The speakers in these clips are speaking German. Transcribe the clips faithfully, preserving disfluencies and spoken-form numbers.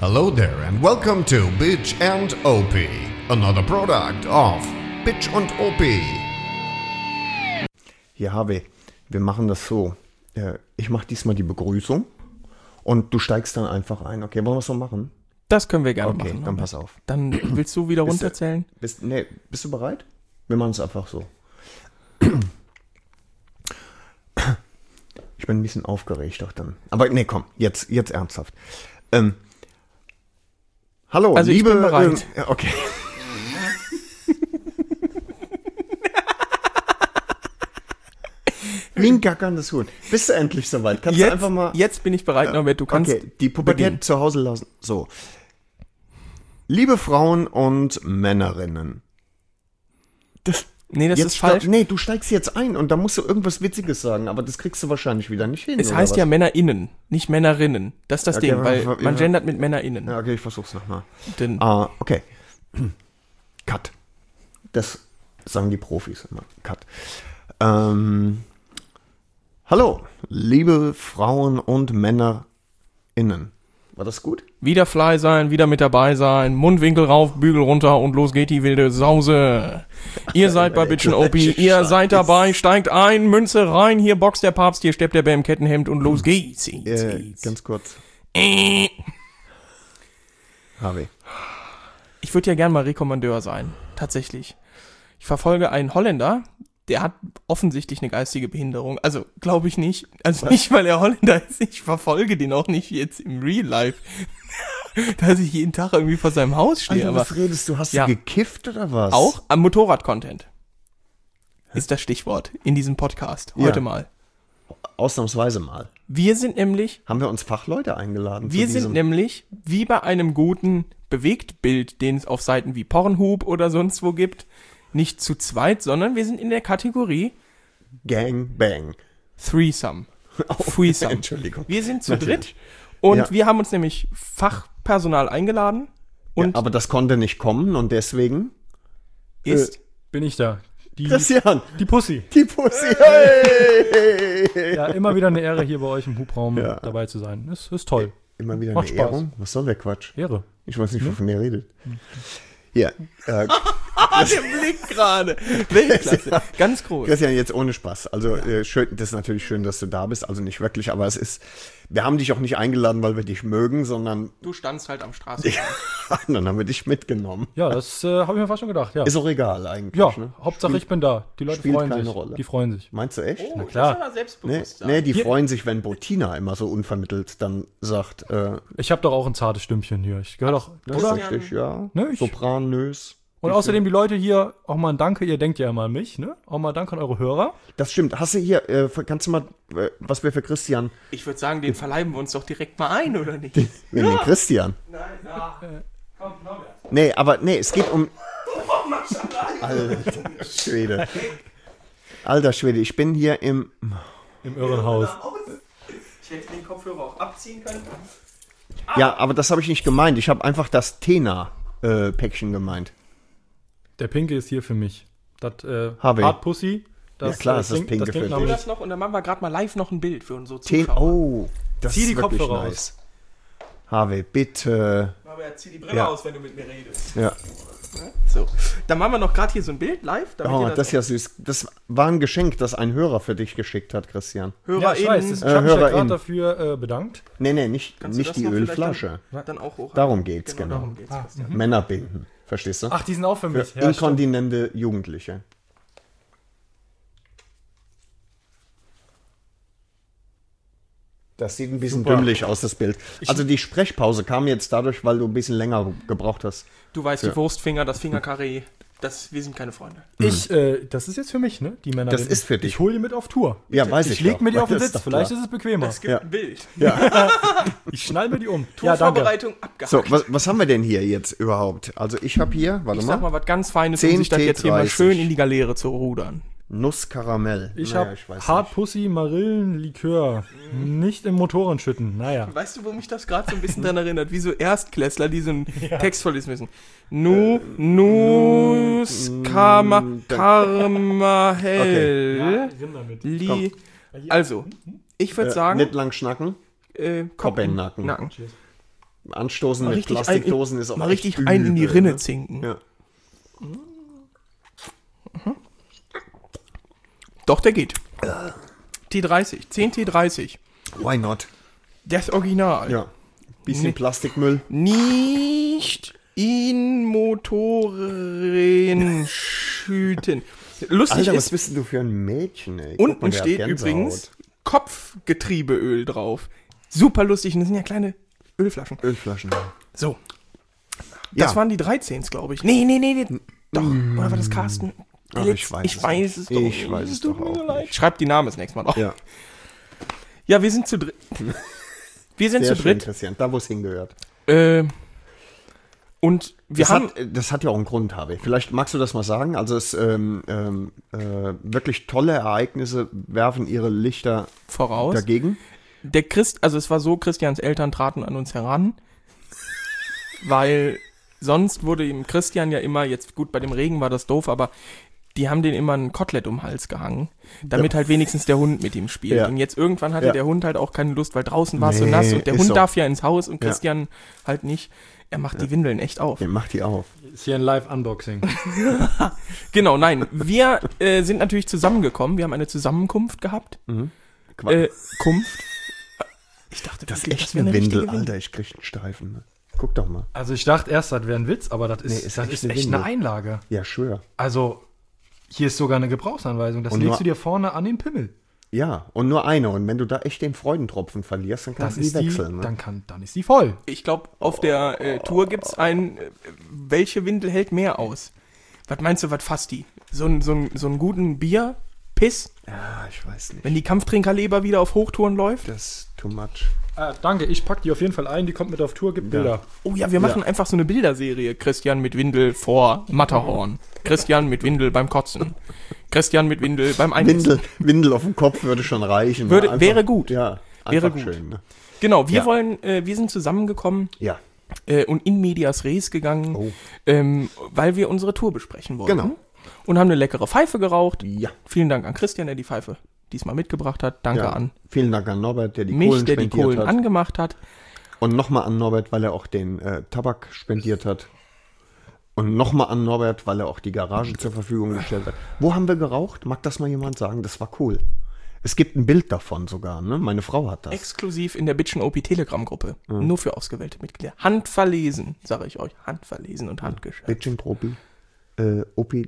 Hello there and welcome to Bitch and O P, another product of Bitch und O P. Hier, Harvey, wir machen das so. Ich mache diesmal die Begrüßung und du steigst dann einfach ein. Okay, wollen wir es so machen? Das können wir gerne okay, machen. Okay, dann pass auf. Dann willst du wieder bist runterzählen? Du, bist, nee, bist du bereit? Wir machen es einfach so. Ich bin ein bisschen aufgeregt doch dann. Aber nee, komm, jetzt, jetzt ernsthaft. Ähm, hallo, also liebe... ich bin bereit. Ähm, okay. Minka kann das gut. Bist du endlich soweit? Kannst jetzt, du einfach mal... Jetzt bin ich bereit, Norbert, du kannst... Okay, die Pubertät beginnen. zu Hause lassen. So. Liebe Frauen und Männerinnen. Das... Nee, das jetzt ist falsch. Sta- nee, du steigst jetzt ein und da musst du irgendwas Witziges sagen, aber das kriegst du wahrscheinlich wieder nicht hin. Es oder heißt was? ja MännerInnen, nicht Männerinnen. Das ist das Okay, Ding, weil ja, man ja. gendert mit MännerInnen. Ja, okay, ich versuch's nochmal. Denn Ah, okay. Cut. Das sagen die Profis immer. Cut. Ähm, hallo, liebe Frauen und MännerInnen. War das gut? wieder Fly sein, wieder mit dabei sein, Mundwinkel rauf, Bügel runter und los geht die wilde Sause. Ihr seid bei Bitch und O P, ihr seid dabei, steigt ein, Münze rein, hier boxt der Papst, hier steppt der Bär im Kettenhemd und los geht's. Äh, ganz kurz. Äh. Harvey. Ich würde ja gern mal Rekommandeur sein, tatsächlich. Ich verfolge einen Holländer, der hat offensichtlich eine geistige Behinderung. Also, glaube ich nicht. Also nicht, weil er Holländer ist. Ich verfolge den auch nicht jetzt im Real Life. Dass ich jeden Tag irgendwie vor seinem Haus stehe. Alter, aber was redest du? Hast ja. du gekifft oder was? Auch am Motorrad-Content ist das Stichwort in diesem Podcast. Heute Ja. mal. Ausnahmsweise mal. Wir sind nämlich, Haben wir uns Fachleute eingeladen? wir zu sind diesem- nämlich wie bei einem guten Bewegtbild, den es auf Seiten wie Pornhub oder sonst wo gibt, nicht zu zweit, sondern wir sind in der Kategorie Gang Bang. Threesome. Threesome. Entschuldigung. Wir sind zu Natürlich. dritt und Ja. wir haben uns nämlich Fachpersonal eingeladen und Ja, aber das konnte nicht kommen und deswegen... ist Bin ich da. Die, Christian, die Pussy. die Pussy. Hey. Ja, immer wieder eine Ehre, hier bei euch im Hubraum Ja. dabei zu sein. Ist, ist toll. Immer wieder Macht eine Spaß. Ehrung? Was soll der Quatsch? Ehre. Ich weiß nicht, wovon ihr redet. Ja, äh, ah, der Blick gerade. Weltklasse. Ganz groß. Christian, jetzt ohne Spaß. Also äh, schön, das ist natürlich schön, dass du da bist. Also nicht wirklich, aber es ist, wir haben dich auch nicht eingeladen, weil wir dich mögen, sondern Du standst halt am Straßenrand. dann haben wir dich mitgenommen. Ja, das äh, habe ich mir fast schon gedacht. Ja, Ist auch egal eigentlich. ja Ne? Hauptsache ich bin da. Die Leute spielt freuen keine sich. Rolle. Die freuen sich. Meinst du echt? Oh, klar. das ist aber Nee, Selbstbewusstsein. nee, die Hier- freuen sich, wenn Bettina immer so unvermittelt dann sagt, äh, Ich habe doch auch ein zartes Stimmchen hier. Ich gehöre doch, das oder? ist richtig, ja. Ne, ich- Sopranös. Und außerdem die Leute hier, auch mal ein Danke, ihr denkt ja immer an mich, ne? Auch mal Danke an eure Hörer. Das stimmt. Hast du hier, äh, kannst du mal, äh, was wir für Christian, Ich würde sagen, den verleiben wir uns doch direkt mal ein, oder nicht? wir nehmen den Christian. Nein, ja. Komm, Norbert. Nee, aber nee, es geht um. Alter Schwede. Alter Schwede, ich bin hier im. Im Irrenhaus. Ich hätte den Kopfhörer auch abziehen können. Ja, aber das habe ich nicht gemeint. Ich habe einfach das Tena-Päckchen gemeint. Der Pinke ist hier für mich. Das äh, Harvey. Hard Pussy. Das, Ja, klar äh, ist das klingt- Pinke klingt für nach Tu dich. mich. das noch und dann machen wir gerade mal live noch ein Bild für unsere Ten Zuschauer. oh, das Zieh die ist wirklich Kopfhörer nice. Harvey, bitte. Norbert, zieh die Brille Ja. aus, wenn du mit mir redest. Ja. So. Dann machen wir noch gerade hier so ein Bild live, damit Oh, ihr das ist ja süß. Das war ein Geschenk, das ein Hörer für dich geschickt hat, Christian. Ja, ich weiß. HörerInnen, das- Ich Äh, habe mich ja HörerInnen. gerade dafür äh, bedankt. Nee, nee, nicht, Kannst du nicht das die noch vielleicht Ölflasche. Dann, dann auch hoch. Darum geht's, genau. Darum geht's. Christian. Männer binden. Verstehst du? Ach, die sind auch für für mich. Ja, stimmt. inkontinente Jugendliche. Das sieht ein bisschen Super. dümmlich aus, das Bild. Also die Sprechpause kam jetzt dadurch, weil du ein bisschen länger gebraucht hast. Du weißt, die Wurstfinger, das Fingerkarree, das, wir sind keine Freunde. Ich, äh, das ist jetzt für mich, ne? Die Männer. Das ist für dich. Ich hole die mit auf Tour. Ja, weiß ich Ich leg doch. mir die auf den Das ist Sitz. doch Vielleicht klar. ist es bequemer. Es gibt Ja. ein Bild. Ich schnall mir die um. Ja, danke. Tourvorbereitung abgehakt. So, was, was haben wir denn hier jetzt überhaupt? Also ich habe hier, warte ich mal, sag mal was ganz Feines, zehn um sich das T jetzt hier mal dreißig. schön in die Galeere zu rudern. Nusskaramell. Ich Naja, habe weiß Hard nicht. Pussy Marillenlikör. Nicht im Motoren schütten. Naja. Weißt du, wo mich das gerade so ein bisschen dran erinnert? Wie so Erstklässler, die so einen Text vorlesen müssen. Nu, Nus, Karma, Karma, Hell, Li. Also, ich würde Äh, sagen, nicht lang schnacken. äh, Kopf in den Nacken. Nacken. Anstoßen Mal mit richtig Plastikdosen ein, ist auch mal echt richtig ein in die übel, Rinne ne? zinken. Ja. Doch, der geht. T dreißig, zehn T dreißig. Why not? Das Original. Ja. Bisschen Nee. Plastikmüll. Nicht in Motoren schüten. Lustig Alter, was ist, bist denn du für ein Mädchen, ey? Guck mal, unten der hat steht Gänsehaut. übrigens Kopfgetriebeöl drauf. Super lustig. Und das sind ja kleine Ölflaschen. Ölflaschen. So. Das Ja. waren die dreizehn, glaube ich. Nee, nee, nee, nee. Doch. Oder war das Carsten? Der Ach, Letz- ich weiß ich es weiß nicht. es doch. Ich weiß es tut doch mir auch leid. nicht. Schreibt die Namen das nächste Mal drauf. Ja, Ja, wir sind zu dritt. Wir sind sehr zu schön, dritt. Christian. Da, wo es hingehört. Äh, und wir Das haben. hat, das hat ja auch einen Grund, Harvey. Vielleicht magst du das mal sagen. Also es ähm, ähm, äh, wirklich tolle Ereignisse werfen ihre Lichter voraus. dagegen. Der Christ, also es war so, Christians Eltern traten an uns heran, weil sonst wurde ihm Christian ja immer, jetzt gut, bei dem Regen war das doof, aber die haben den immer ein Kotelett um den Hals gehangen, damit Ja. halt wenigstens der Hund mit ihm spielt. Ja. Und jetzt irgendwann hatte Ja. der Hund halt auch keine Lust, weil draußen war es so Nee, nass und der ist Hund so. darf ja ins Haus und Ja. Christian halt nicht. Er macht die Windeln echt auf. Ja, mach die auf. Ist hier ein Live-Unboxing. Genau, nein, wir äh, sind natürlich zusammengekommen, wir haben eine Zusammenkunft gehabt. Qua- Äh, Kunft. Ich dachte, das ist wirklich, echt wär eine Windel, richtige Alter. Ich krieg einen Steifen. Ne? Guck doch mal. Also ich dachte erst, das wäre ein Witz, aber das ist, Nee, ist das echt ist eine echt Windel. eine Einlage. Ja, schwör. Also hier ist sogar eine Gebrauchsanweisung. Das Und legst nur- du dir vorne an den Pimmel. Ja, und nur eine. Und wenn du da echt den Freudentropfen verlierst, dann Dann kannst du die ist die, wechseln. Ne? dann, kann, dann ist die voll. Ich glaube, auf der äh, Tour gibt's ein, äh, welche Windel hält mehr aus? Was meinst du, was fasst die? So einen so ein- so einen guten Bier-Piss, Ja, ich weiß nicht. wenn die Kampftrinkerleber wieder auf Hochtouren läuft? Das ist too much. Äh, danke, ich pack die auf jeden Fall ein. Die kommt mit auf Tour, gibt Bilder. Oh ja, wir machen einfach so eine Bilderserie. Christian mit Windel vor Matterhorn. Christian mit Windel beim Kotzen. Christian mit Windel beim Einpissen. Windel, Windel auf dem Kopf würde schon reichen. Würde- Einfach- wäre gut. Ja, Wäre einfach gut. schön. Ne? Genau, wir Ja. wollen, äh, wir sind zusammengekommen Ja, äh, und in medias res gegangen, Oh. ähm, weil wir unsere Tour besprechen wollten. Genau. Und haben eine leckere Pfeife geraucht. ja. Vielen Dank an Christian, der die Pfeife diesmal mitgebracht hat. Danke ja. an Vielen Dank an Norbert, der die mich, Kohlen der die spendiert Kohlen hat. angemacht hat. Und nochmal an Norbert, weil er auch den äh, Tabak spendiert hat. Und nochmal an Norbert, weil er auch die Garage zur Verfügung gestellt hat. Wo haben wir geraucht? Mag das mal jemand sagen? Das war cool. Es gibt ein Bild davon sogar, ne? Meine Frau hat das. Exklusiv in der Bitchen O P Telegram-Gruppe. Nur für ausgewählte Mitglieder. Handverlesen, sage ich euch. Handverlesen und handgeschrieben. Bitchin Propi. Äh, Opi.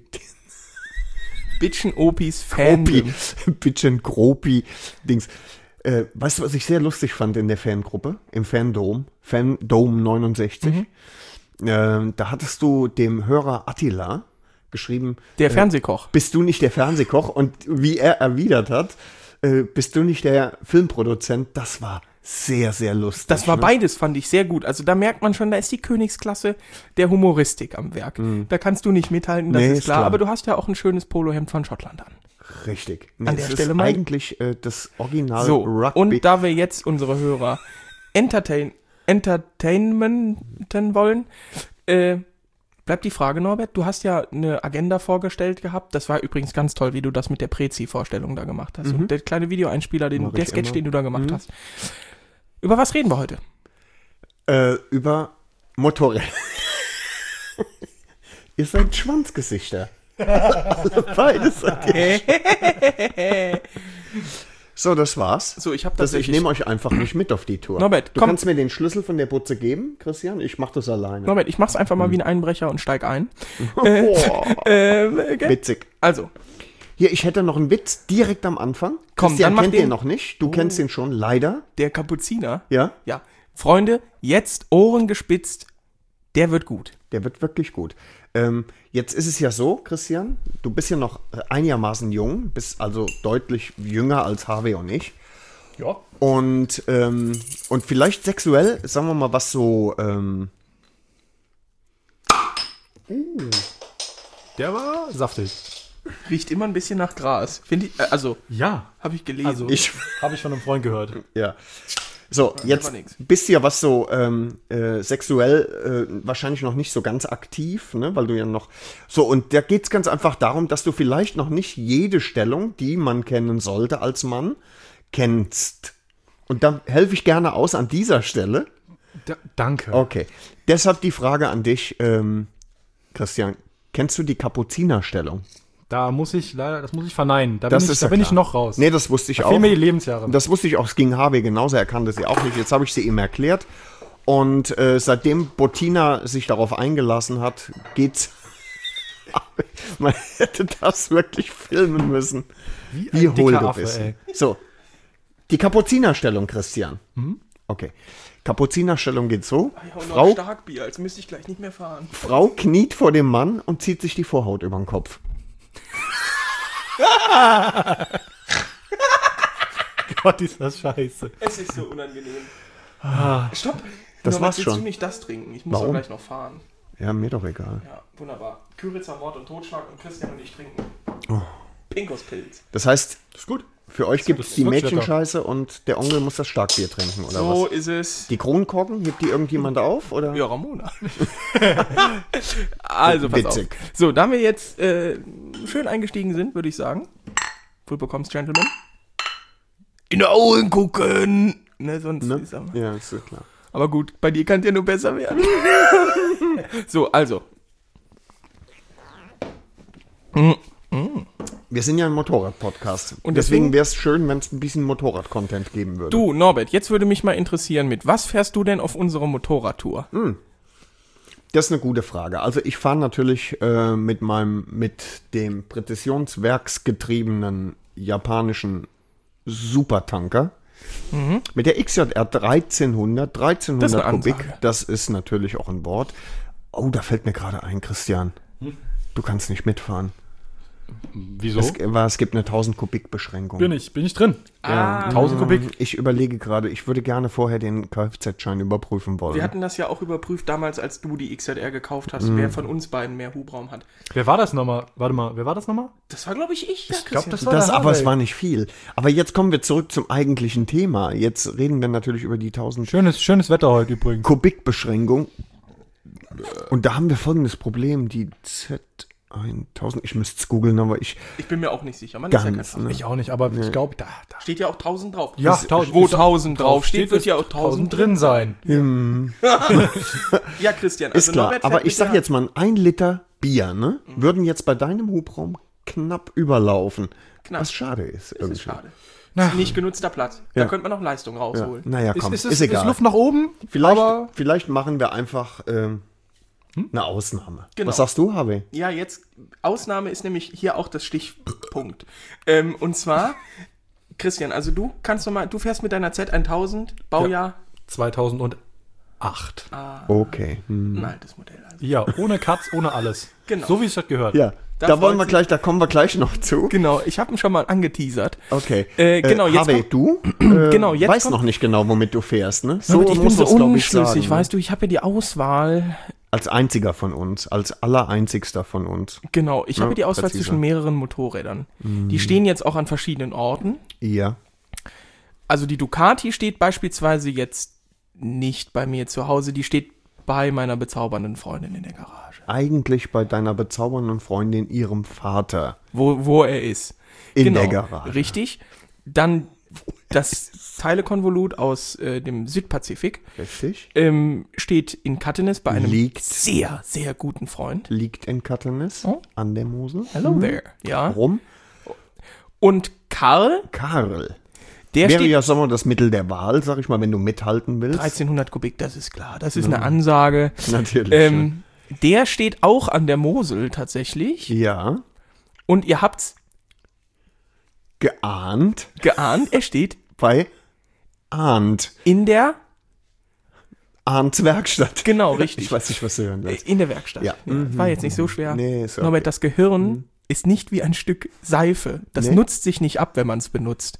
Bitchen O Ps Gropi. Fandom. Bitchin Gropi. Dings. Äh, weißt du, was ich sehr lustig fand in der Fangruppe? Im Fandom. Fandom neunundsechzig. Mhm. Äh, da hattest du dem Hörer Attila geschrieben, Der Fernsehkoch. bist du nicht der Fernsehkoch? Und wie er erwidert hat, äh, bist du nicht der Filmproduzent? Das war sehr, sehr lustig. Das war ne? beides, fand ich sehr gut. Also da merkt man schon, da ist die Königsklasse der Humoristik am Werk. Da kannst du nicht mithalten, das Nee, ist ist klar. klar. Aber du hast ja auch ein schönes Polohemd von Schottland an. Richtig. Nee, An es der ist Stelle mal- eigentlich äh, das Original So, Rugby. und da wir jetzt unsere Hörer entertain, entertainmenten wollen, äh, bleibt die Frage, Norbert, du hast ja eine Agenda vorgestellt gehabt. Das war übrigens ganz toll, wie du das mit der Prezi-Vorstellung da gemacht hast. Und der kleine Videoeinspieler, den, Mach der ich Sketch, immer. den du da gemacht hast. Über was reden wir heute? äh, über Motorräder. Ihr seid Schwanzgesichter. Also beides. Okay. So, das war's. So, ich habe Das, ich tatsächlich... nehme euch einfach nicht mit auf die Tour. Norbert, du komm. kannst mir den Schlüssel von der Butze geben, Christian. Ich mach das alleine. Norbert, ich mach's einfach mal wie ein Einbrecher und steig ein. Boah, Ähm, okay. witzig. Also, Hier, ich hätte noch einen Witz direkt am Anfang. Komm, Christian dann mach kennt den. den noch nicht. Du kennst ihn schon, leider. der Kapuziner. Ja, Ja. Freunde, jetzt Ohren gespitzt. Der wird gut. der wird wirklich gut. Ähm, jetzt ist es ja so, Christian, du bist ja noch einigermaßen jung, bist also deutlich jünger als Harvey und ich. Ja. Und, ähm, und vielleicht sexuell, sagen wir mal, was so, ähm, Der war saftig. Riecht immer ein bisschen nach Gras. Finde ich, äh, also, Ja. habe ich gelesen. Also, ich, habe ich von einem Freund gehört. ja. So, jetzt war nix. bist du ja was so ähm, äh, sexuell äh, wahrscheinlich noch nicht so ganz aktiv, ne, weil du ja noch so, und da geht's ganz einfach darum, dass du vielleicht noch nicht jede Stellung, die man kennen sollte als Mann, kennst. Und da helfe ich gerne aus an dieser Stelle. Da, danke. Okay. Deshalb die Frage an dich, ähm, Christian. Kennst du die Kapuzinerstellung? Da muss ich leider, das muss ich verneinen. Da Das bin, ich, ist da ja bin ich klar. noch raus. Nee, das wusste ich da auch. fehlen mir die Lebensjahre. Das wusste ich auch. Es ging Harvey genauso. Er kannte sie auch nicht. Jetzt habe ich sie ihm erklärt. Und äh, seitdem Bettina sich darauf eingelassen hat, geht's. Man hätte das wirklich filmen müssen. Wie Wie ein hohl dicker du Affe, bist. ey. So. Die Kapuzinerstellung, Christian. Okay. Kapuzinerstellung geht so. Frau, Starkbier, als müsste ich gleich nicht mehr fahren. Frau kniet vor dem Mann und zieht sich die Vorhaut über den Kopf. Gott, ist das scheiße. Es ist so unangenehm. Stopp. Das Norbert, war's willst schon. du nicht das trinken? Ich muss Warum? doch gleich noch fahren. Ja, mir doch egal. Ja, wunderbar. Küritzer Mord und Totschlag und Christian und ich trinken. Oh. Pinkospilz. Das heißt, Ist gut. für euch gibt es das die ist wirklich Mädchenscheiße und der Onkel muss das Starkbier trinken, oder So was? ist es. Die Kronkorken, hebt die irgendjemand auf, oder? Ja, Ramona. Also, pass Witzig. auf. So, da wir jetzt äh, schön eingestiegen sind, würde ich sagen. Full bekommst, Gentlemen. In die Augen gucken. Ne, sonst Ne? ist er. Ja, ist so klar. Aber gut, bei dir kann es ja nur besser werden. So, also. Wir sind ja ein Motorrad-Podcast. Und Und deswegen deswegen- wäre es schön, wenn es ein bisschen Motorrad-Content geben würde. Du, Norbert, jetzt würde mich mal interessieren, mit was fährst du denn auf unsere Motorradtour? Das ist eine gute Frage. Also ich fahre natürlich äh, mit meinem, mit dem präzisionswerksgetriebenen japanischen Supertanker. Mit der X J R dreizehnhundert, dreizehnhundert Das ist eine Kubik. Ansage. Das ist natürlich auch an Bord. Oh, da fällt mir gerade ein, Christian. Du kannst nicht mitfahren. Wieso? Es, war, es gibt eine tausend Kubik Beschränkung. Bin ich, bin ich drin. Ah, tausend Kubik. Ich überlege gerade, ich würde gerne vorher den Kfz-Schein überprüfen wollen. wir hatten das ja auch überprüft damals, als du die X J R gekauft hast, wer von uns beiden mehr Hubraum hat. Wer war das nochmal? Warte mal, wer war das nochmal? Das war, glaube ich, ich. Ja, Ich glaube, Christian. das war Das, der aber es Harvey. war nicht viel. Aber jetzt kommen wir zurück zum eigentlichen Thema. Jetzt reden wir natürlich über die tausend Schönes, schönes Wetter heute übrigens. Kubikbeschränkung. Und da haben wir folgendes Problem. Die Z tausend, ich müsste es googeln, aber ich Ich bin mir auch nicht sicher. Man ist ja kein ganz, Fachmann. ne? Ich auch nicht, aber ich glaube, da, da Steht ja auch tausend drauf. Ja, Das- tausend- wo ist- tausend drauf steht, wird ist ja auch tausend drin sein. Ja, Christian, ist also klar. Norbert Aber fährt ich mit sag der- jetzt mal, ein Liter Bier, ne, würden jetzt bei deinem Hubraum knapp überlaufen. Knapp. Was schade ist. Das Irgendwie. ist schade. Das ist nicht genutzter Platz. Da Ja. könnte man noch Leistung Ja. rausholen. Naja, Ist, komm, ist, ist, ist, egal. ist Luft nach oben? vielleicht, aber vielleicht machen wir einfach ähm, eine Ausnahme. Genau. Was sagst du, Harvey? Ja, jetzt, Ausnahme ist nämlich hier auch das Stichpunkt. Ähm, und zwar, Christian, also du kannst noch mal, du fährst mit deiner Z tausend, Baujahr, zweitausendacht. Okay. Hm. ein altes Modell. Also. Ja, ohne Katz, ohne alles. Genau. So wie es das gehört. Ja, Da da, wollen freut wir sich- gleich, da kommen wir gleich noch zu. Genau, ich habe ihn schon mal angeteasert. Okay. Äh, genau, jetzt Harvey, kommt- du äh, Genau, jetzt weißt kommt- noch nicht genau, womit du fährst, ne? So, ich bin muss so man's, glaub unschlüssig, sagen, weißt du, ich habe ja die Auswahl. Als einziger von uns, als allereinzigster von uns. Genau, ich Ja, habe die Auswahl präzise. zwischen mehreren Motorrädern. Die stehen jetzt auch an verschiedenen Orten. Ja. Also die Ducati steht beispielsweise jetzt nicht bei mir zu Hause, die steht bei meiner bezaubernden Freundin in der Garage. Eigentlich bei deiner bezaubernden Freundin, ihrem Vater. Wo, wo er ist. In der Garage. Richtig. Dann das Teilekonvolut aus äh, dem Südpazifik Richtig. ähm, steht in Kattenes bei einem Liegt. sehr, sehr guten Freund. Liegt in Kattenes Oh. an der Mosel. Hello there. Ja. Warum? Und Karl, Karl. der Wäre steht ja, sagen wir, das Mittel der Wahl, sag ich mal, wenn du mithalten willst. dreizehnhundert Kubik, das ist klar. Das ist eine Ansage. Natürlich. Ähm, der steht auch an der Mosel tatsächlich. ja. Und ihr habt's Geahnt geahnt, er steht bei Arndt. in der, Arndts Werkstatt. genau, richtig, Ich weiß nicht, was du hören willst. in der Werkstatt. Ja. Das war jetzt nicht so schwer. Nee, ist okay. Norbert, das Gehirn ist nicht wie ein Stück Seife. Das Nee. nutzt sich nicht ab, wenn man es benutzt.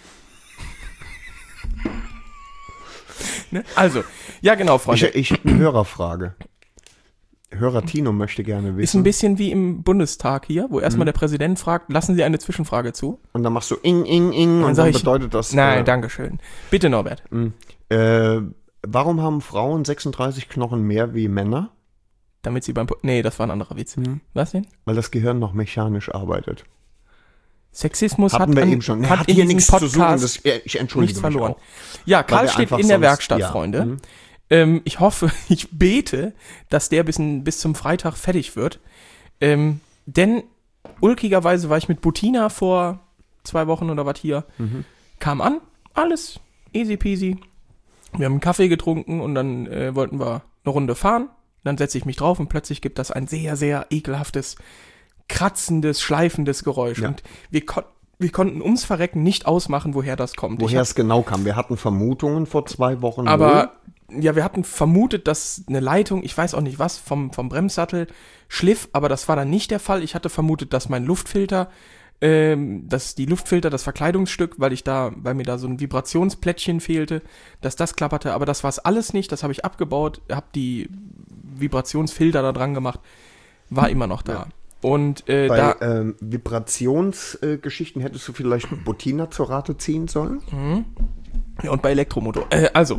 Ne? Also, ja genau, Ich, Freunde. ich habe eine Hörerfrage. Hörer Tino möchte gerne Ist ein wissen. bisschen wie im Bundestag hier, wo Mhm. erstmal der Präsident fragt, lassen Sie eine Zwischenfrage zu? Und dann machst du ing, ing, ing. Und sag dann ich, bedeutet das. Nein, äh, Dankeschön. Bitte, Norbert. Äh, warum haben Frauen sechsunddreißig Knochen mehr wie Männer? Damit sie beim... Po nee, das war ein anderer Witz. Mhm. Was denn? Weil das Gehirn noch mechanisch arbeitet. Sexismus Hatten hat, wir an, eben schon. Nee, hat, hat in hier diesem nichts zu Podcast suchen. Das, äh, ich entschuldige nichts mich verloren. auch. Ja, Weil Karl wir steht einfach in der sonst- Werkstatt, ja, Freunde. mhm. Ähm, ich hoffe, ich bete, dass der bis, bis zum Freitag fertig wird. Ähm, denn ulkigerweise war ich mit Butina vor zwei Wochen oder was hier, mhm. kam an, alles easy peasy. Wir haben einen Kaffee getrunken und dann äh, wollten wir eine Runde fahren. Dann setze ich mich drauf und plötzlich gibt das ein sehr, sehr ekelhaftes, kratzendes, schleifendes Geräusch. Ja. Und wir, kon- wir konnten ums Verrecken nicht ausmachen, woher das kommt. Woher Ich es genau kam. Wir hatten Vermutungen vor zwei Wochen. Aber ja, wir hatten vermutet, dass eine Leitung, ich weiß auch nicht was, vom, vom Bremssattel schliff, aber das war dann nicht der Fall. Ich hatte vermutet, dass mein Luftfilter, ähm, dass die Luftfilter, das Verkleidungsstück, weil ich da, weil mir da so ein Vibrationsplättchen fehlte, dass das klapperte, aber das war es alles nicht, das habe ich abgebaut, habe die Vibrationsfilter da dran gemacht, war immer noch da. Ja. Und äh, Bei da ähm, Vibrationsgeschichten äh, hättest du vielleicht Butina zur Rate ziehen sollen? Mhm. Ja, und bei Elektromotor. Äh, also,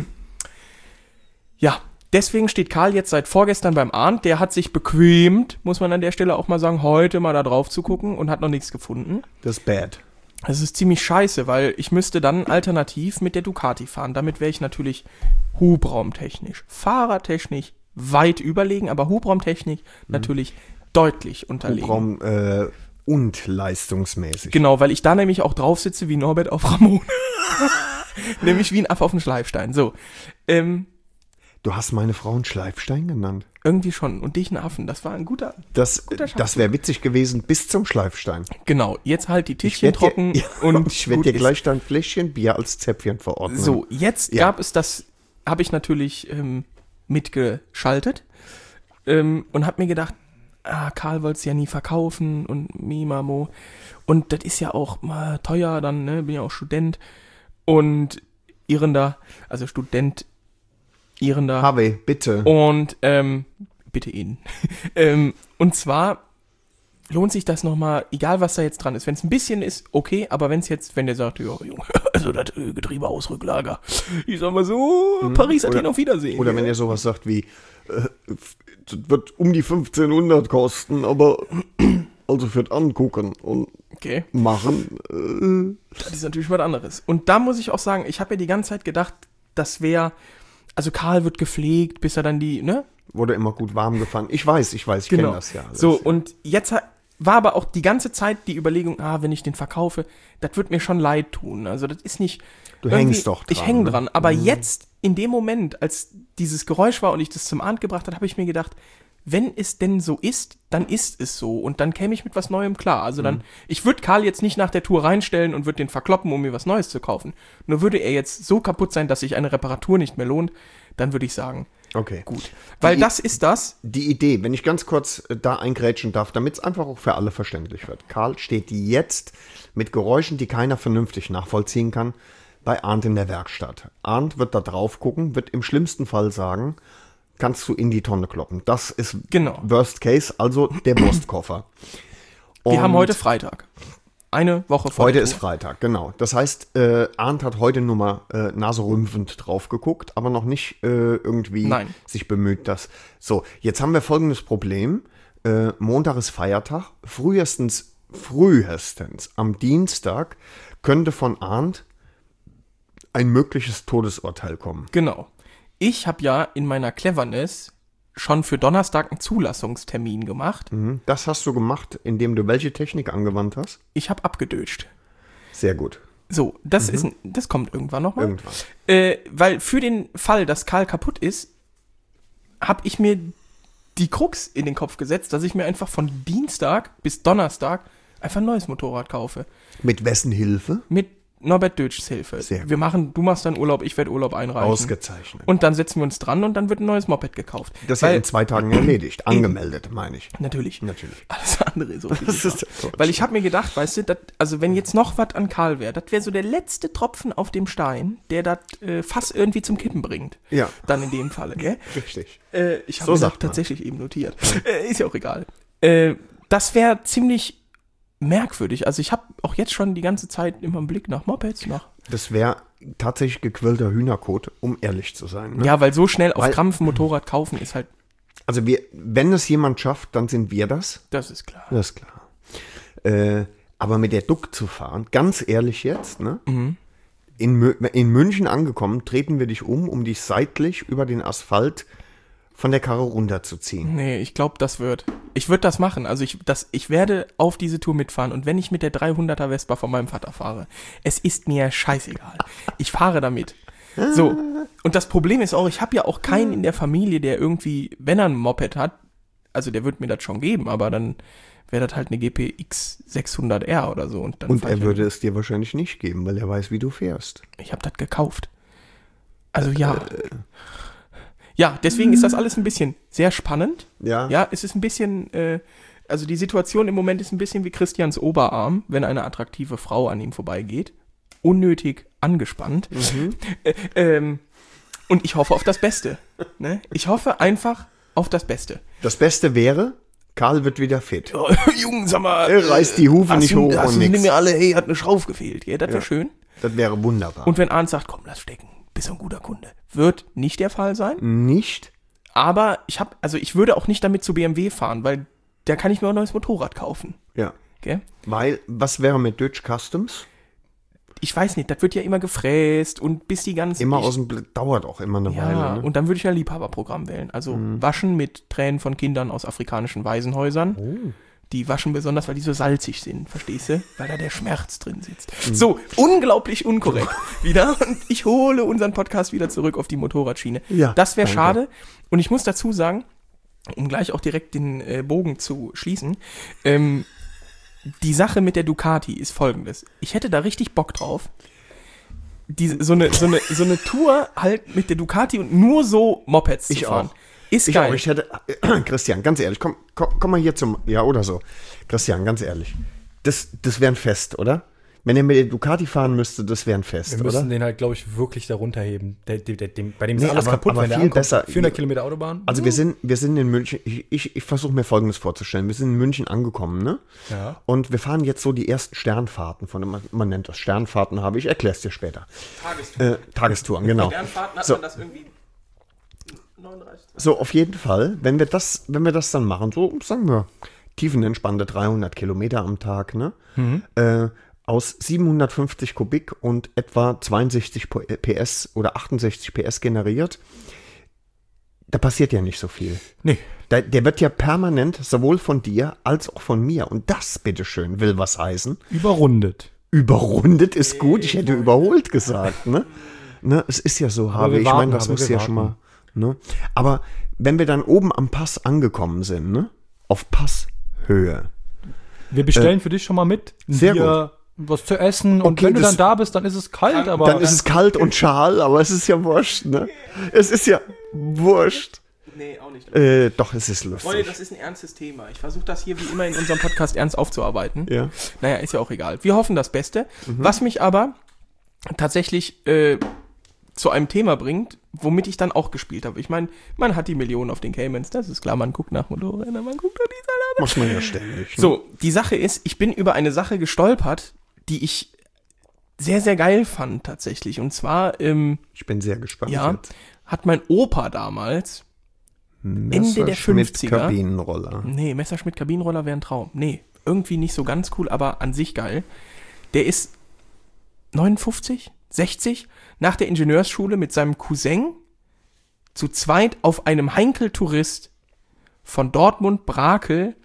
ja, deswegen steht Karl jetzt seit vorgestern beim Arndt. Der hat sich bequemt, muss man an der Stelle auch mal sagen, heute mal da drauf zu gucken und hat noch nichts gefunden. Das ist bad. Das ist ziemlich scheiße, weil ich müsste dann alternativ mit der Ducati fahren. Damit wäre ich natürlich hubraumtechnisch, fahrertechnisch weit überlegen, aber Hubraumtechnik mhm. natürlich deutlich unterlegen. Hubraum äh, und leistungsmäßig. Genau, weil ich da nämlich auch drauf sitze wie Norbert auf Ramon. Nämlich wie ein Affe auf dem Schleifstein. So, ähm, du hast meine Frau einen Schleifstein genannt. Irgendwie schon. Und dich einen Affen. Das war ein guter, Das, guter Schachzug. das wäre witzig gewesen bis zum Schleifstein. Genau, jetzt halt die Tischchen trocken. Dir, ja, und ich werde dir gleich dein Fläschchen Bier als Zäpfchen verordnen. So, jetzt ja. gab es das, habe ich natürlich ähm, mitgeschaltet ähm, und habe mir gedacht, ah, Karl wollte es ja nie verkaufen und Mimamo. Und das ist ja auch mal teuer, dann, ne, bin ja auch Student und Irrender, also Student, Irrender. Harvey, bitte. Und, ähm, bitte ihn. ähm, und zwar lohnt sich das nochmal, egal was da jetzt dran ist. Wenn es ein bisschen ist, okay, aber wenn es jetzt, wenn der sagt, ja, Junge, also das äh, Getriebeausrücklager, ich sag mal so, mhm. Paris, Athen, auf Wiedersehen. Oder wenn er sowas sagt wie, äh, das wird um die fünfzehnhundert kosten, aber also für das Angucken und okay. machen. Äh. Das ist natürlich was anderes. Und da muss ich auch sagen, ich habe ja die ganze Zeit gedacht, das wäre, also Karl wird gepflegt, bis er dann die, ne? Wurde immer gut warm gefahren. Ich weiß, ich weiß, ich genau. kenne das ja. Alles, so, ja. Und jetzt war aber auch die ganze Zeit die Überlegung, ah, wenn ich den verkaufe, das wird mir schon leid tun. Also das ist nicht... Du hängst doch dran. Ich hänge dran. Ne? Aber mhm. jetzt, in dem Moment, als dieses Geräusch war und ich das zum Arndt gebracht habe, habe ich mir gedacht, wenn es denn so ist, dann ist es so. Und dann käme ich mit was Neuem klar. Also dann, mhm. ich würde Karl jetzt nicht nach der Tour reinstellen und würde den verkloppen, um mir was Neues zu kaufen. Nur würde er jetzt so kaputt sein, dass sich eine Reparatur nicht mehr lohnt, dann würde ich sagen, okay, gut. Weil die, das ist das. Die Idee, wenn ich ganz kurz da eingrätschen darf, damit es einfach auch für alle verständlich wird. Karl steht jetzt mit Geräuschen, die keiner vernünftig nachvollziehen kann, bei Arndt in der Werkstatt. Arndt wird da drauf gucken, wird im schlimmsten Fall sagen, kannst du in die Tonne kloppen. Das ist genau. Worst Case, also der Wurstkoffer. Wir haben heute Freitag. Eine Woche vor Heute ist Freitag, genau. Das heißt, äh, Arndt hat heute nur mal äh, naserümpfend drauf geguckt, aber noch nicht äh, irgendwie Nein. sich bemüht, dass... So, jetzt haben wir folgendes Problem. Äh, Montag ist Feiertag. Frühestens, frühestens am Dienstag könnte von Arndt ein mögliches Todesurteil kommen. Genau. Ich habe ja in meiner Cleverness schon für Donnerstag einen Zulassungstermin gemacht. Mhm. Das hast du gemacht, indem du welche Technik angewandt hast? Ich habe abgedötscht. Sehr gut. So, das Mhm. ist, das kommt irgendwann nochmal. Irgendwann. Äh, weil für den Fall, dass Karl kaputt ist, habe ich mir die Krux in den Kopf gesetzt, dass ich mir einfach von Dienstag bis Donnerstag einfach ein neues Motorrad kaufe. Mit wessen Hilfe? Mit Norbert Dötschs Hilfe. Sehr gut. Wir machen, du machst dann Urlaub, ich werde Urlaub einreichen. Ausgezeichnet. Und dann setzen wir uns dran und dann wird ein neues Moped gekauft. Das ist ja in zwei Tagen erledigt. Angemeldet, meine ich. Natürlich. Natürlich. Alles andere ist so. Das ist Weil ich habe mir gedacht, weißt du, dat, also wenn jetzt noch was an Karl wäre, das wäre so der letzte Tropfen auf dem Stein, der das äh, fast irgendwie zum Kippen bringt. Ja. Dann in dem Falle, gell? Richtig. Äh, ich habe So mir sagt das man. tatsächlich eben notiert. Äh, ist ja auch egal. Äh, das wäre ziemlich merkwürdig. Also ich habe auch jetzt schon die ganze Zeit immer einen Blick nach Mopeds, nach... Das wäre tatsächlich gequillter Hühnerkot, um ehrlich zu sein. Ne? Ja, weil so schnell auf Weil- Krampf ein Motorrad kaufen ist halt, Also wir, wenn es jemand schafft, dann sind wir das. das ist klar. Das ist klar. Äh, aber mit der Duck zu fahren, ganz ehrlich jetzt, ne? Mhm. in, Mü- in München angekommen, treten wir dich um, um dich seitlich über den Asphalt von der Karre runterzuziehen. Nee, ich glaube, das wird. Ich würde das machen. Also ich, das, ich werde auf diese Tour mitfahren. Und wenn ich mit der dreihunderter Vespa von meinem Vater fahre, es ist mir scheißegal. Ich fahre damit. So. Und das Problem ist auch, ich habe ja auch keinen in der Familie, der irgendwie, wenn er ein Moped hat, also der wird mir das schon geben, aber dann wäre das halt eine G P X sechshundert R oder so. Und, dann Und fahr er ich würde es dir wahrscheinlich nicht geben, weil er weiß, wie du fährst. Ich habe das gekauft. Also ja. Ja, deswegen ist das alles ein bisschen sehr spannend. Ja. Ja, es ist ein bisschen, äh, also die Situation im Moment ist ein bisschen wie Christians Oberarm, wenn eine attraktive Frau an ihm vorbeigeht. Unnötig angespannt. Äh, ähm, und ich hoffe auf das Beste. Ne? Ich hoffe einfach auf das Beste. Das Beste wäre, Karl wird wieder fit. Oh, Jungs, sag mal. Er reißt die Hufe hast nicht du, hoch hast und du nix. mir alle, hey, hat eine Schraube gefehlt. Ja, das wäre Ja. schön. Das wäre wunderbar. Und wenn Arndt sagt, komm, lass stecken, bist ein guter Kunde. Wird nicht der Fall sein. nicht? Aber ich habe, also ich würde auch nicht damit zu B M W fahren, weil da kann ich mir ein neues Motorrad kaufen. Ja. Okay? Weil, was wäre mit Dutch Customs? Ich weiß nicht, das wird ja immer gefräst und bis die ganzen... Immer ich, aus dem Bl- dauert auch immer eine Ja, Weile. Ne? und dann würde ich ja Liebhaberprogramm wählen. Also waschen mit Tränen von Kindern aus afrikanischen Waisenhäusern. Oh. Die waschen besonders, weil die so salzig sind, verstehst du? Weil da der Schmerz drin sitzt. So, unglaublich unkorrekt wieder. Und ich hole unseren Podcast wieder zurück auf die Motorradschiene. Ja, das wäre danke. schade. Und ich muss dazu sagen, um gleich auch direkt den äh, Bogen zu schließen, ähm, die Sache mit der Ducati ist folgendes. Ich hätte da richtig Bock drauf. Die, so, eine, so, eine, so eine Tour halt mit der Ducati und nur so Mopeds Ich zu fahren. auch. Ist Ich geil. auch, ich hätte, Christian, ganz ehrlich, komm, komm, komm mal hier zum, ja oder so. Christian, ganz ehrlich, das, das wäre ein Fest, oder? Wenn er mit der Ducati fahren müsste, das wäre ein Fest, Wir oder? müssen den halt, glaube ich, wirklich darunter heben. Der, der, der, dem, bei dem ist Nee, alles aber- kaputt, aber wenn der viel ankommt. besser. vierhundert Kilometer Autobahn. Also wir sind, wir sind in München, ich, ich, ich versuche mir Folgendes vorzustellen. Wir sind in München angekommen, ne? Ja. Und wir fahren jetzt so die ersten Sternfahrten von, man, man nennt das Sternfahrten, habe ich, erklär's dir später. Tagestouren. Äh, Tagestouren, genau. Sternfahrten hat So. man das irgendwie neununddreißig. So, auf jeden Fall, wenn wir das, wenn wir das dann machen, so, sagen wir, tiefenentspannte dreihundert Kilometer am Tag, ne? Äh, aus siebenhundertfünfzig Kubik und etwa zweiundsechzig P S oder achtundsechzig P S generiert, da passiert ja nicht so viel. Nee. Da, der wird ja permanent sowohl von dir als auch von mir, und das, bitteschön, will was heißen. Überrundet. Überrundet ist gut, ich hätte überholt gesagt, ne? Ne, es ist ja so, Aber Harvey, wir ich warten, meine, das aber muss wir ja schon warten. mal, ne? Aber wenn wir dann oben am Pass angekommen sind, ne? Auf Passhöhe. Wir bestellen für dich schon mal mit. sehr dir was zu essen. Und Okay, wenn du das- dann da bist, dann ist es kalt. Aber Dann ist es kalt und schal, aber es ist ja wurscht, ne? Es ist ja wurscht. Nee, auch nicht. Äh, doch, es ist Freunde, lustig. das ist ein ernstes Thema. Ich versuche das hier wie immer in unserem Podcast ernst aufzuarbeiten. Ja. Naja, ist ja auch egal. Wir hoffen das Beste. Was mich aber tatsächlich äh, zu einem Thema bringt, womit ich dann auch gespielt habe. Ich meine, man hat die Millionen auf den Caymans, das ist klar, man guckt nach Motorrädern, man guckt nach dieser Lade. Muss man ja ständig. Ne? So, die Sache ist, ich bin über eine Sache gestolpert, die ich sehr, sehr geil fand tatsächlich. Und zwar, ähm, Ich bin sehr gespannt. ja, jetzt. hat mein Opa damals, Ende der Messerschmitt fünfziger. Kabinenroller. nee, Messerschmitt Kabinenroller wäre ein Traum. Nee, irgendwie nicht so ganz cool, aber an sich geil. Der ist neunundfünfzig, sechzig, nach der Ingenieursschule mit seinem Cousin zu zweit auf einem Heinkel-Tourist von Dortmund-Brakel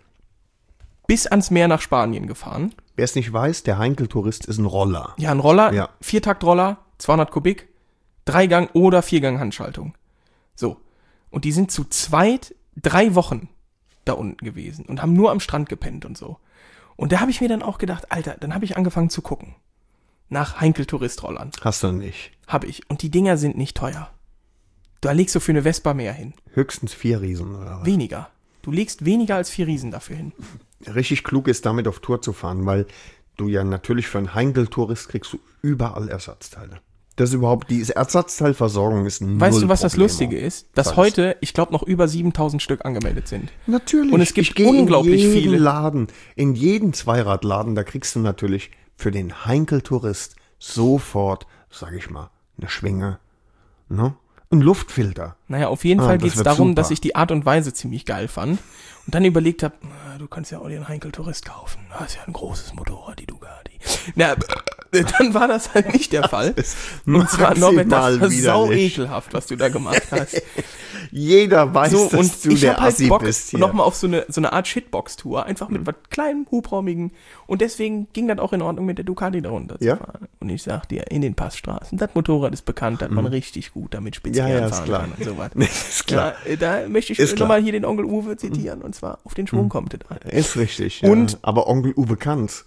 bis ans Meer nach Spanien gefahren. Wer es nicht weiß, der Heinkel-Tourist ist ein Roller. Ja, ein Roller, Ja. Viertaktroller, zweihundert Kubik, Dreigang oder Viergang-Handschaltung. So. Und die sind zu zweit drei Wochen da unten gewesen und haben nur am Strand gepennt und so. Und da habe ich mir dann auch gedacht, Alter, dann habe ich angefangen zu gucken. Nach Heinkel-Tourist-Rollern. Hast du nicht. Habe ich. Und die Dinger sind nicht teuer. Da legst du für eine Vespa mehr hin. Höchstens vier Riesen oder was. Weniger. Du legst weniger als vier Riesen dafür hin. Richtig klug ist, damit auf Tour zu fahren, weil du ja natürlich für einen Heinkel-Tourist kriegst du überall Ersatzteile. Das ist überhaupt, diese Ersatzteilversorgung ist ein Weißt Null du, was das Problemo. Lustige ist? Dass Sag's. heute, ich glaube, noch über siebentausend Stück angemeldet sind. Natürlich. Und es gibt ich gehe unglaublich in jeden viele. Laden, in jeden Zweiradladen, da kriegst du natürlich für den Heinkel-Tourist sofort, sag ich mal, eine Schwinge, ne? Ein Luftfilter. Naja, auf jeden Ah, Fall das geht es wird darum, super. dass ich die Art und Weise ziemlich geil fand. Und dann überlegt habe, du kannst ja auch den Heinkel Tourist kaufen. Das ist ja ein großes Motorrad, die Ducati. Na, dann war das halt nicht der Fall. ist Und zwar, Norbert, das maximal war sau widerlich. ekelhaft, was du da gemacht hast. Jeder weiß, So, dass und du ich der hab halt Assi Bock bist hier. nochmal auf so eine, so eine Art Shitbox-Tour, einfach mit was kleinem, hubraumigen. Und deswegen ging das auch in Ordnung, mit der Ducati da runter Ja? zu fahren. Und ich sag dir, in den Passstraßen, das Motorrad ist bekannt, dass man richtig gut damit speziell Ja, ja, ist fahren klar. kann und so was. Nee, ist klar. Ja, äh, da möchte ich Ist klar. nochmal hier den Onkel Uwe zitieren, und zwar, auf den Schwung kommt es an. Ist richtig. Und- ja. Aber Onkel Uwe kann's.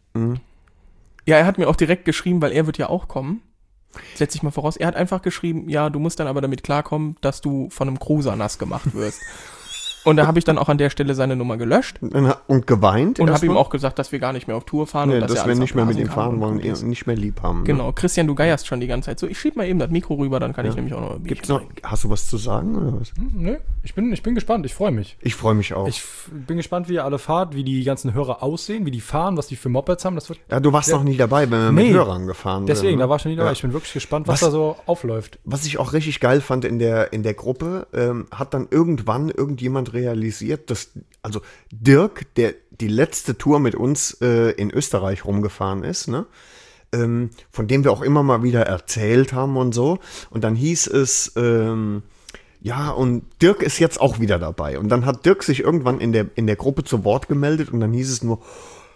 Ja, er hat mir auch direkt geschrieben, weil er wird ja auch kommen. Setz ich mal voraus. Er hat einfach geschrieben, ja, du musst dann aber damit klarkommen, dass du von einem Cruiser nass gemacht wirst. Und da habe ich dann auch an der Stelle seine Nummer gelöscht Und geweint. und habe ihm erstmal? auch gesagt, dass wir gar nicht mehr auf Tour fahren Nee, und dass, dass er wir alles nicht mehr mit abblasen ihm kann fahren und wollen, gut ihn ist. nicht mehr lieb haben. Ne? Genau, Christian, du geierst schon die ganze Zeit so. Ich schieb mal eben das Mikro rüber, dann kann ich nämlich auch noch ein Bierchen Gibt's noch, trinken. hast du was zu sagen oder was? Nö, ich bin, ich bin gespannt, ich freue mich. Ich freue mich auch. Ich f- bin gespannt, wie ihr alle fahrt, wie die ganzen Hörer aussehen, wie die fahren, was die für Mopeds haben. Das wird ja, du warst Ja. noch nie dabei, wenn wir Nee. mit Hörern gefahren deswegen, sind. da ne? war ich schon nie dabei. Ja. Ich bin wirklich gespannt, was, Was- da so aufläuft. Was ich auch richtig geil fand in der, in der Gruppe, ähm, hat dann irgendwann irgendjemand realisiert, dass, also Dirk, der die letzte Tour mit uns äh, in Österreich rumgefahren ist, ne? Ähm, von dem wir auch immer mal wieder erzählt haben und so. Und dann hieß es, ähm, ja, und Dirk ist jetzt auch wieder dabei. Und dann hat Dirk sich irgendwann in der, in der Gruppe zu Wort gemeldet und dann hieß es nur,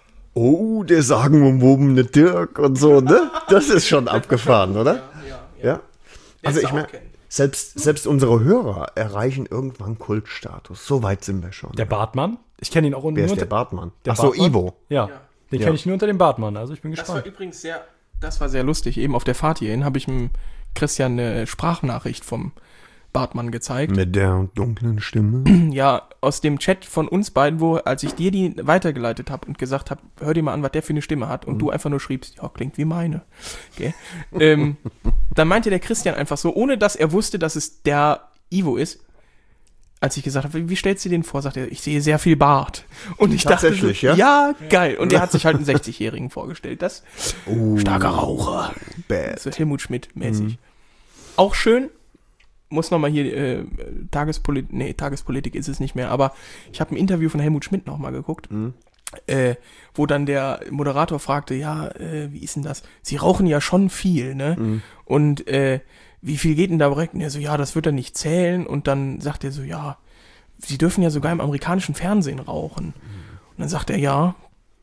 oh, der sagenumwobene Dirk und so, ne? Das ist schon abgefahren, oder? Ja. Also ist ich auch meine, kennen. selbst, selbst unsere Hörer erreichen irgendwann Kultstatus. So weit sind wir schon. Der Bartmann, ich kenne ihn auch unter Wer ist der Bartmann? Der Ach so, Bartmann? Ivo. Ja, den Ja. kenne ich nur unter dem Bartmann, also ich bin Das war gespannt. übrigens sehr, das war sehr lustig. Eben auf der Fahrt hierhin habe ich dem Christian eine Sprachnachricht vom Bartmann gezeigt. Mit der dunklen Stimme. Ja, aus dem Chat von uns beiden, wo, als ich dir die weitergeleitet habe und gesagt habe, hör dir mal an, was der für eine Stimme hat, und du einfach nur schriebst, ja, klingt wie meine. Okay. ähm, dann meinte der Christian einfach so, ohne dass er wusste, dass es der Ivo ist, als ich gesagt habe, wie, wie stellst du dir den vor, sagt er, ich sehe sehr viel Bart. Und ich dachte, so, Tatsächlich, ja? ja, geil. Und er hat sich halt einen sechzigjährigen vorgestellt. Das Oh, starker Raucher. bad. So Helmut Schmidt-mäßig. Auch schön, muss nochmal hier, äh, Tagespolitik, nee, Tagespolitik ist es nicht mehr, aber ich habe ein Interview von Helmut Schmidt nochmal geguckt, äh, wo dann der Moderator fragte, ja, äh, wie ist denn das? Sie rauchen ja schon viel, ne? Und äh, wie viel geht denn da direkt? Und er so, ja, das wird er nicht zählen. Und dann sagt er so, ja, Sie dürfen ja sogar im amerikanischen Fernsehen rauchen. Und dann sagt er, ja,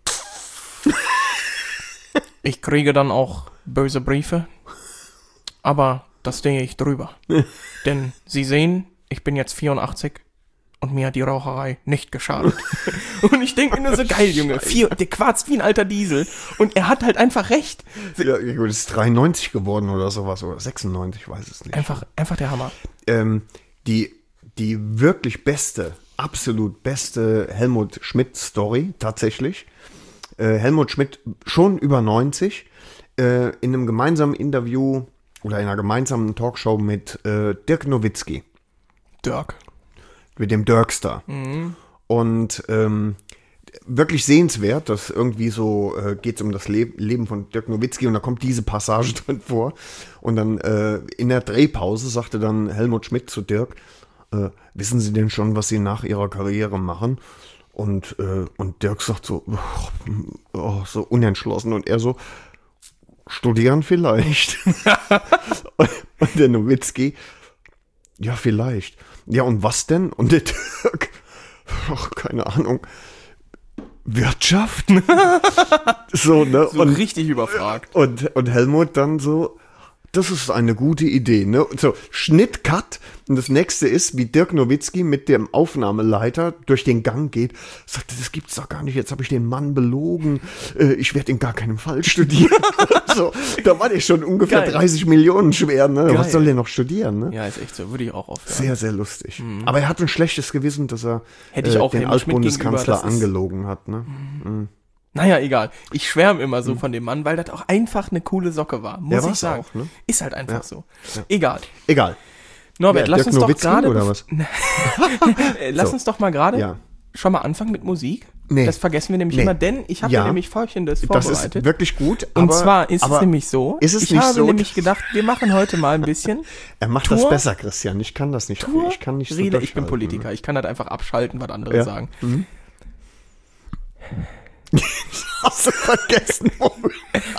ich kriege dann auch böse Briefe, aber das stehe ich drüber. Denn Sie sehen, ich bin jetzt vierundachtzig und mir hat die Raucherei nicht geschadet. Und ich denke mir nur so, geil, Junge, vier, der quarzt wie ein alter Diesel. Und er hat halt einfach recht. Ja, gut, ist dreiundneunzig geworden oder sowas, oder sechsundneunzig, ich weiß es nicht. Einfach, einfach der Hammer. Ähm, die, die wirklich beste, absolut beste Helmut Schmidt-Story, tatsächlich. Äh, Helmut Schmidt schon über neunzig, äh, in einem gemeinsamen Interview oder in einer gemeinsamen Talkshow mit äh, Dirk Nowitzki, Dirk. mit dem Dirkster. Und ähm, wirklich sehenswert, dass irgendwie so äh, geht es um das Le Leben von Dirk Nowitzki und da kommt diese Passage drin vor. Und dann äh, in der Drehpause sagte dann Helmut Schmidt zu Dirk, äh, wissen Sie denn schon, was Sie nach Ihrer Karriere machen? Und, äh, und Dirk sagt so, oh, oh, so unentschlossen und er so, studieren vielleicht. und, und der Nowitzki, ja, vielleicht. Ja, und was denn? Und der Dirk, ach, keine Ahnung, Wirtschaft? so, ne? So und, richtig überfragt. und, und Helmut dann so, das ist eine gute Idee, ne? Und so, Schnitt, Cut. Und das nächste ist, wie Dirk Nowitzki mit dem Aufnahmeleiter durch den Gang geht, sagt, das gibt's doch gar nicht, jetzt habe ich den Mann belogen, äh, ich werde in gar keinem Fall studieren. so, da war der schon ungefähr Geil. dreißig Millionen schwer, ne? Geil. Was soll der noch studieren, ne? Ja, ist echt so. Würde ich auch aufhören. Sehr, sehr lustig. Aber er hat ein schlechtes Gewissen, dass er Hätte ich auch den Helmut Schmidt Altbundeskanzler gegenüber, das ist- angelogen hat, ne? Naja, egal. Ich schwärme immer Hm. so von dem Mann, weil das auch einfach eine coole Socke war. Muss Ja, ich war's sagen. auch, ne? Ist halt einfach Ja. so. Egal. Egal. Norbert, Wer, lass Dirk uns doch Nowitzki gerade. oder bef- was? Äh, Lass So. uns doch mal gerade Ja. schon mal anfangen mit Musik. Nee. Das vergessen wir nämlich Nee. immer, denn ich habe Ja. ja. nämlich Folgendes Das vorbereitet. ist wirklich gut. Und aber, zwar ist aber es nämlich so, ist es ich nicht habe so, nämlich gedacht, wir machen heute mal ein bisschen er macht Tour- das besser, Christian. Ich kann das nicht. Tour, ich kann nicht so Rede, ich bin durchhalten. Politiker, ich kann halt einfach abschalten, was andere Ja. sagen. Hast du vergessen, wo wir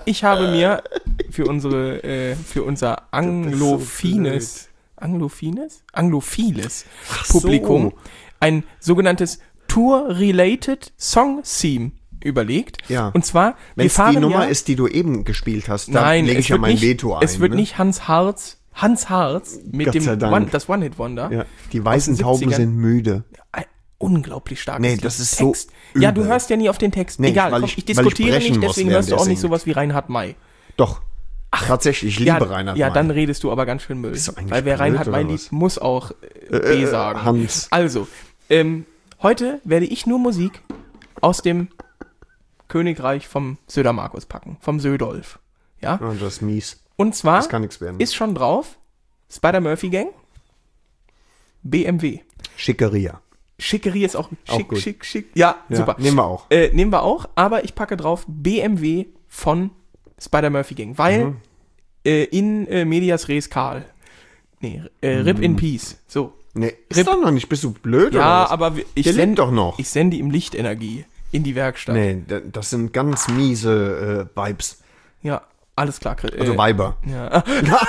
ich habe mir für unsere, äh, für unser anglophiles, anglophiles, anglophiles so. Publikum ein sogenanntes Tour-Related Song-Theme überlegt. Ja. Und zwar, Wenn wir es fahren die Nummer ja, ist, die du eben gespielt hast, dann nein, lege es ich ja wird mein nicht, Veto ein. es wird ne? nicht Hans Harz, Hans Harz mit Gott dem sei Dank. One, das One-Hit-Wonder. Ja, die weißen aus den Tauben siebzigern. sind müde. Ein unglaublich starkes Nee, Lied. das ist so Text. Ja, du übel. hörst ja nie auf den Text. Nee, Egal, weil komm, ich- ich, weil ich diskutiere brechen nicht, muss, deswegen während hörst du der auch nicht singt. sowas wie Reinhard May. Doch. Tatsächlich, ich liebe Ja, Reinhard ja May. dann redest du aber ganz schön Müll. Bist du eigentlich Weil wer blöd, Reinhard oder May was? liebt, muss auch äh, B Äh, sagen. Hans. Also, ähm, heute werde ich nur Musik aus dem Königreich vom Söder-Markus packen. Vom Södolf. Ja? Oh, das ist mies. Und zwar Das kann nichts werden. ist schon drauf Spider-Murphy-Gang, B M W. Schickeria. Schickerie ist auch Auch schick, gut. schick, schick. Ja, Ja, super. nehmen wir auch. Äh, nehmen wir auch, aber ich packe drauf B M W von Spider-Murphy-Gang, weil Mhm. äh, in äh, Medias Res Karl. Nee, äh, Rip Mhm. in Peace. So. Nee, ist Rip- doch noch nicht. Bist du blöd oder Ja, was? aber wir- ich Der lebt sende doch noch. Ich sende ihm Lichtenergie in die Werkstatt. Nee, da- das sind ganz miese äh, Vibes. Ja, alles klar. Chris. Also äh, Weiber. ja.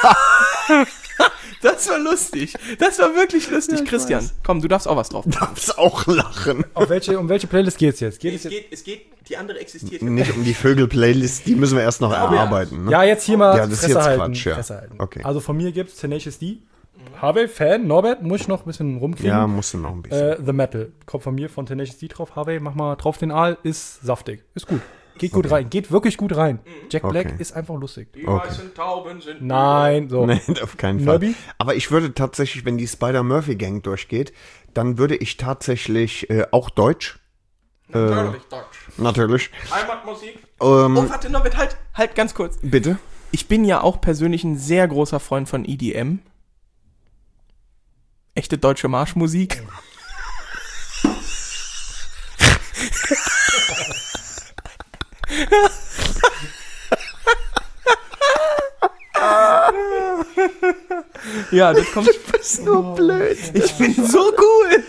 Das war lustig. Das war wirklich lustig, Ja, ich Christian. weiß. Komm, du darfst auch was drauf. Darfst auch lachen. Auf welche, um welche Playlist geht's jetzt? Geht es Es jetzt? geht, es geht, die andere existiert. Nicht um die Vögel-Playlist, die müssen wir erst noch erarbeiten. Ne? Ja, jetzt hier mal Ja, das ist Fresse jetzt halten. Quatsch, ja. Fresse halten. Okay. Also von mir gibt's Tenacious D. Harvey, Fan, Norbert, muss ich noch ein bisschen rumkriegen. Ja, musst du noch ein bisschen. Äh, The Metal. Kommt von mir, von Tenacious D drauf. Harvey, mach mal drauf den Aal. Ist saftig. Ist gut. Geht gut rein. Geht wirklich gut rein. Jack Black Okay. ist einfach lustig. Die Okay. weißen Tauben sind. Nein, so. Nee, auf keinen Fall. Nobby? Aber ich würde tatsächlich, wenn die Spider-Murphy-Gang durchgeht, dann würde ich tatsächlich äh, auch Deutsch, Natürlich Deutsch. natürlich. Heimatmusik. Ähm, Oh, warte, Norbert, halt, halt ganz kurz. bitte? Ich bin ja auch persönlich ein sehr großer Freund von E D M. Echte deutsche Marschmusik. Ja, das kommt. Du bist nur blöd. Ich bin so cool.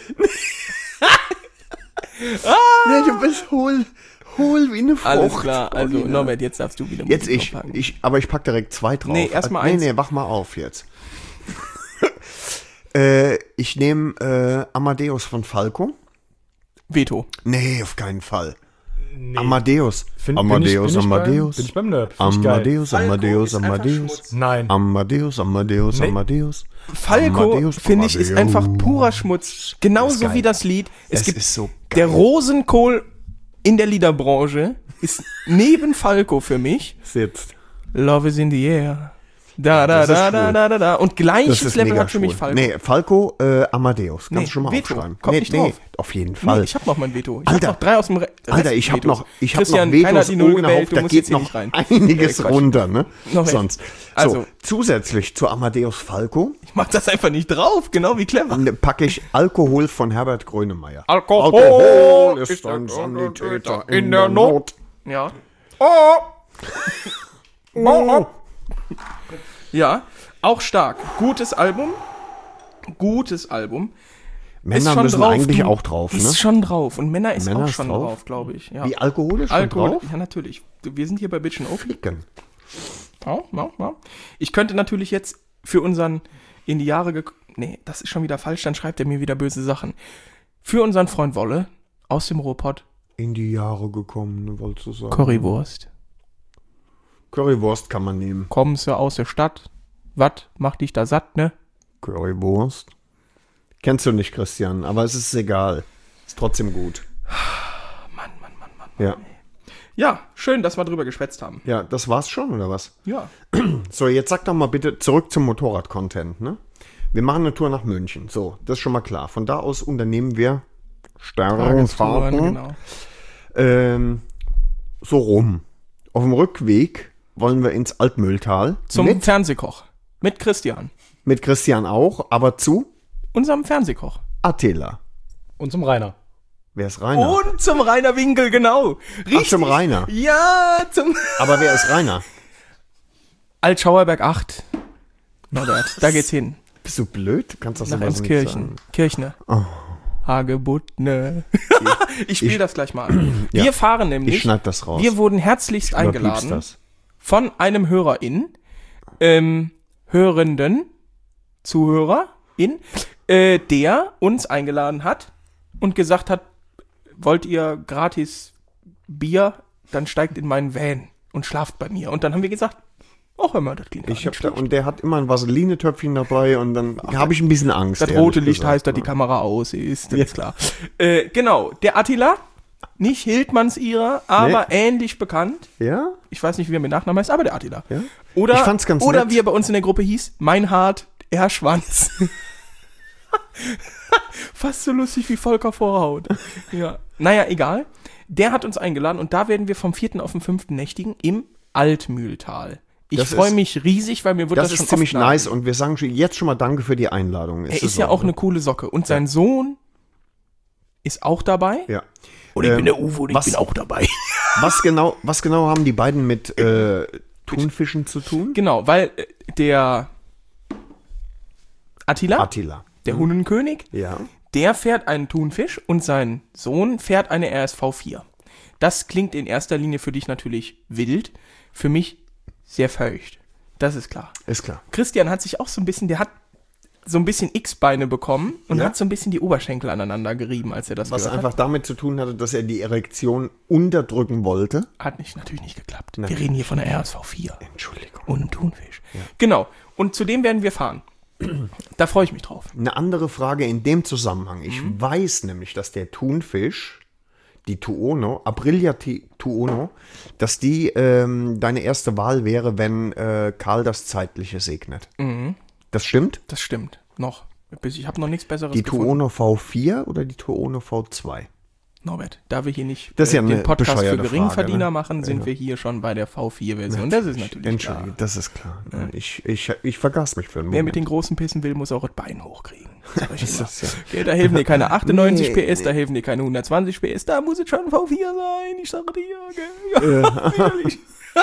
Nee, du bist hohl, hohl wie eine Frucht. Alles klar. Also, Paulina. Norbert, jetzt darfst du wieder Jetzt Musik ich, draufpacken. ich, aber ich pack direkt zwei drauf. Nee, erst mal nee, eins. Nee, wach mal auf jetzt. äh, ich nehme äh, Amadeus von Falco. Veto. Nee, auf keinen Fall. Nee. Amadeus. Find- Amadeus, bin ich, bin Amadeus. Ich beim, bin ich beim Nerd. Find ich geil. Amadeus, Amadeus, Amadeus. Nein. Amadeus, Amadeus, Nee. Amadeus. Falco, Amadeus, finde ich, ist Amadeus. einfach purer Schmutz. Genauso geil. wie das Lied. Es Es gibt ist so der geil. Rosenkohl in der Liederbranche ist neben Falco für mich. Sitzt. Love is in the air. Da, da, Das ist da, da, schwul. da, da, da. Und Das gleiches ist Level mega hat für mich schwul. Falco. Nee, Falco, äh, Amadeus. Kannst Nee, du schon mal Veto. aufschreiben. Kommt nee, nicht nee, drauf. auf jeden Nee, Fall. ich hab noch mein Veto. Ich Alter. hab noch drei aus dem Re Alter, Rest ich habe Vetos. noch, ich hab noch Christian, keiner hat Vetos die Null ohne gewählt, Haupt, du da musst geht jetzt hier noch nicht rein. einiges Nee, Quatsch. runter, ne? Noch echt. Sonst. Also. So, zusätzlich zu Amadeus Falco Ich mach das einfach nicht drauf, genau wie clever. ne, packe ich Alkohol von Herbert Grönemeyer. Alkohol, Alkohol ist ist ein der Sanitäter in der Not. Ja. Oh. Oh. Ja, auch stark. Gutes Album. Gutes Album. Ist Männer schon müssen drauf, eigentlich du. auch drauf, ne? Ist schon drauf. Und Männer ist Männer auch ist schon drauf? drauf, glaube ich. Ja. Wie Alkohol ist schon Alkohol, drauf? ja natürlich. Du, wir sind hier bei Bitch and Open. Ficken. Ja, ja, ja. Ich könnte natürlich jetzt für unseren in die Jahre gek- nee, das ist schon wieder falsch, dann schreibt er mir wieder böse Sachen. Für unseren Freund Wolle aus dem Ruhrpott In die Jahre gekommen, ne, wolltest du sagen. Currywurst. Currywurst kann man nehmen. Kommst du aus der Stadt? Was macht dich da satt, ne? Currywurst. Kennst du nicht, Christian, aber es ist egal. Ist trotzdem gut. Mann, Mann, Mann, Mann. Ja. Ja, schön, dass wir drüber geschwätzt haben. Ja, das war's schon, oder was? Ja. So, jetzt sag doch mal bitte zurück zum Motorrad-Content, ne? Wir machen eine Tour nach München. So, das ist schon mal klar. Von da aus unternehmen wir Sternfahrten. Genau. Ähm, so rum. Auf dem Rückweg wollen wir ins Altmühltal. Zum mit, Fernsehkoch. Mit Christian. mit Christian auch, aber zu Unserem Fernsehkoch. Attila. Und zum Rainer. Wer ist Rainer? Und zum Rainer Winkel, genau. Richtig. Ach, zum Rainer. Ja, zum Aber wer ist Rainer? Altschauerberg acht. Norbert, da geht's hin. Bist du blöd? Du kannst das Nach sowas nicht Emskirchen. sagen. Kirchne. Hagebuttne. ich spiele ich- das gleich mal an. Ja. Wir fahren nämlich. Ich schneid das raus. Wir wurden herzlichst Überpiepst eingeladen das. von einem HörerIn, ähm, Hörenden, ZuhörerIn, äh, der uns eingeladen hat und gesagt hat, wollt ihr gratis Bier, dann steigt in meinen Van und schlaft bei mir. Und dann haben wir gesagt, oh, hör mal, das klingt Ich gar hab nicht da, schlecht. und der hat immer ein Vaseline-Töpfchen dabei und dann habe ich ein bisschen Angst. Das ehrlich rote Licht gesagt, heißt, dass die ne? Kamera aus ist, das ist klar. Äh, genau, der Attila, nicht Hildmanns ihrer, aber ähnlich bekannt. Ja? Ich weiß nicht, wie er mit Nachnamen heißt, aber der Attila. Ja? Oder, Ich fand's ganz oder nett. wie er bei uns in der Gruppe hieß, Meinhard, er Schwanz. Fast so lustig wie Volker Vorhaut. Ja. Naja, egal. Der hat uns eingeladen und da werden wir vom vierten auf den fünften nächtigen im Altmühltal. Ich Das freue ist- mich riesig, weil mir wird das, Das schon ist ziemlich oft nice nachgesagt. und wir sagen schon jetzt schon mal danke für die Einladung. Er ist ja auch eine coole Socke. Und sein Sohn ist auch dabei. Ja. Und ich Ähm, bin der Uwe und ich was- bin auch dabei. Was genau, was genau haben die beiden mit äh, Thunfischen zu tun? Genau, weil äh, der Attila, Attila. der Hunnenkönig, Ja. der fährt einen Thunfisch und sein Sohn fährt eine R S V vier. Das klingt in erster Linie für dich natürlich wild, für mich sehr feucht. Das ist klar. Ist klar. Christian hat sich auch so ein bisschen, der hat so ein bisschen X-Beine bekommen und Ja. hat so ein bisschen die Oberschenkel aneinander gerieben, als er das Was gehört einfach hat. damit zu tun hatte, dass er die Erektion unterdrücken wollte. Hat nicht, natürlich nicht geklappt. Nein. Wir reden hier von der R S V vier Entschuldigung. und einem Thunfisch. Genau. Und zu dem werden wir fahren. Da freue ich mich drauf. Eine andere Frage in dem Zusammenhang. Ich Mhm. weiß nämlich, dass der Thunfisch, die Tuono, Aprilia ti- Tuono, dass die ähm, deine erste Wahl wäre, wenn äh, Karl das Zeitliche segnet. Mhm. Das stimmt? Das stimmt. Noch. Bis- Ich habe noch nichts Besseres Die gefunden. Tuono V vier oder die Tuono V zwei? Norbert, da wir hier nicht Das ist ja den eine Podcast für bescheuerte Geringverdiener Frage, ne? machen, sind wir hier schon bei der V vier Version. Das ist natürlich Entschuldige, klar. das ist klar. Ich, ich, ich vergaß mich für einen Wer Moment. mit den großen Pissen will, muss auch das Bein hochkriegen. Sag ich Das immer. ist ja- Okay, da helfen dir keine achtundneunzig Nee, P S, da helfen dir keine hundertzwanzig P S, da muss es schon V vier sein, ich sage dir, gell? Ja, ehrlich.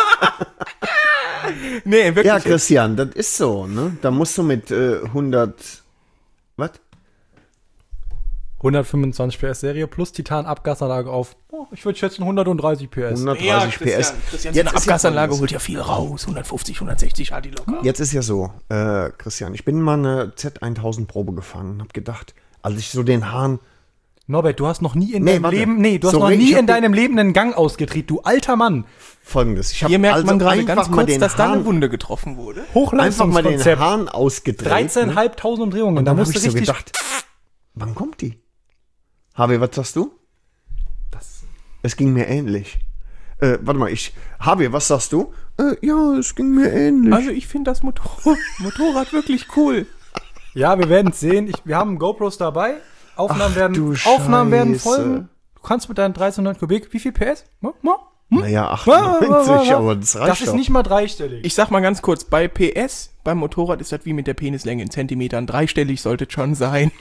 Nee, wirklich. Ja, Christian, das ist so, ne? Da musst du mit äh, hundert, was? hundertfünfundzwanzig P S Serie plus Titan-Abgasanlage auf, oh, ich würde schätzen hundertdreißig P S. hundertdreißig P S. Christian, so Jetzt eine ist ja Abgasanlage folgendes. holt ja viel raus, hundertfünfzig, hundertsechzig hat die locker. Jetzt ist ja so, äh, Christian, ich bin mal eine Z tausend Probe gefahren und hab gedacht, als ich so den Hahn, Norbert, du hast noch nie in Nee, deinem warte. Leben, nee, du hast Sorry, noch ich nie hab in den- deinem Leben einen Gang ausgetreten, du alter Mann. folgendes, ich habe Hier merkt also man gerade einfach ganz mal kurz, den dass da eine Hahn, Wunde getroffen wurde. einfach mal den Hochleistungskonzept. Hahn ausgedreht. ne? dreizehntausendfünfhundert Umdrehungen. Und Da dann habe musst ich du so richtig. gedacht, wann kommt die? Harvey, was sagst du? Das, Es ging mir ähnlich. Äh, warte mal, ich, Harvey, was sagst du? Äh, ja, es ging mir ähnlich. Also ich finde das Motor Motorrad wirklich cool. ja, wir werden es sehen. Ich, wir haben GoPros dabei. Aufnahmen Ach, werden, du Aufnahmen werden Scheiße. folgen. Du kannst mit deinen dreizehnhundert Kubik, wie viel P S? Ma, ma, Naja, achtundneunzig, aber das reicht Das ist doch. nicht mal dreistellig. Ich sag mal ganz kurz, bei P S, beim Motorrad ist das wie mit der Penislänge in Zentimetern. Dreistellig sollte es schon sein.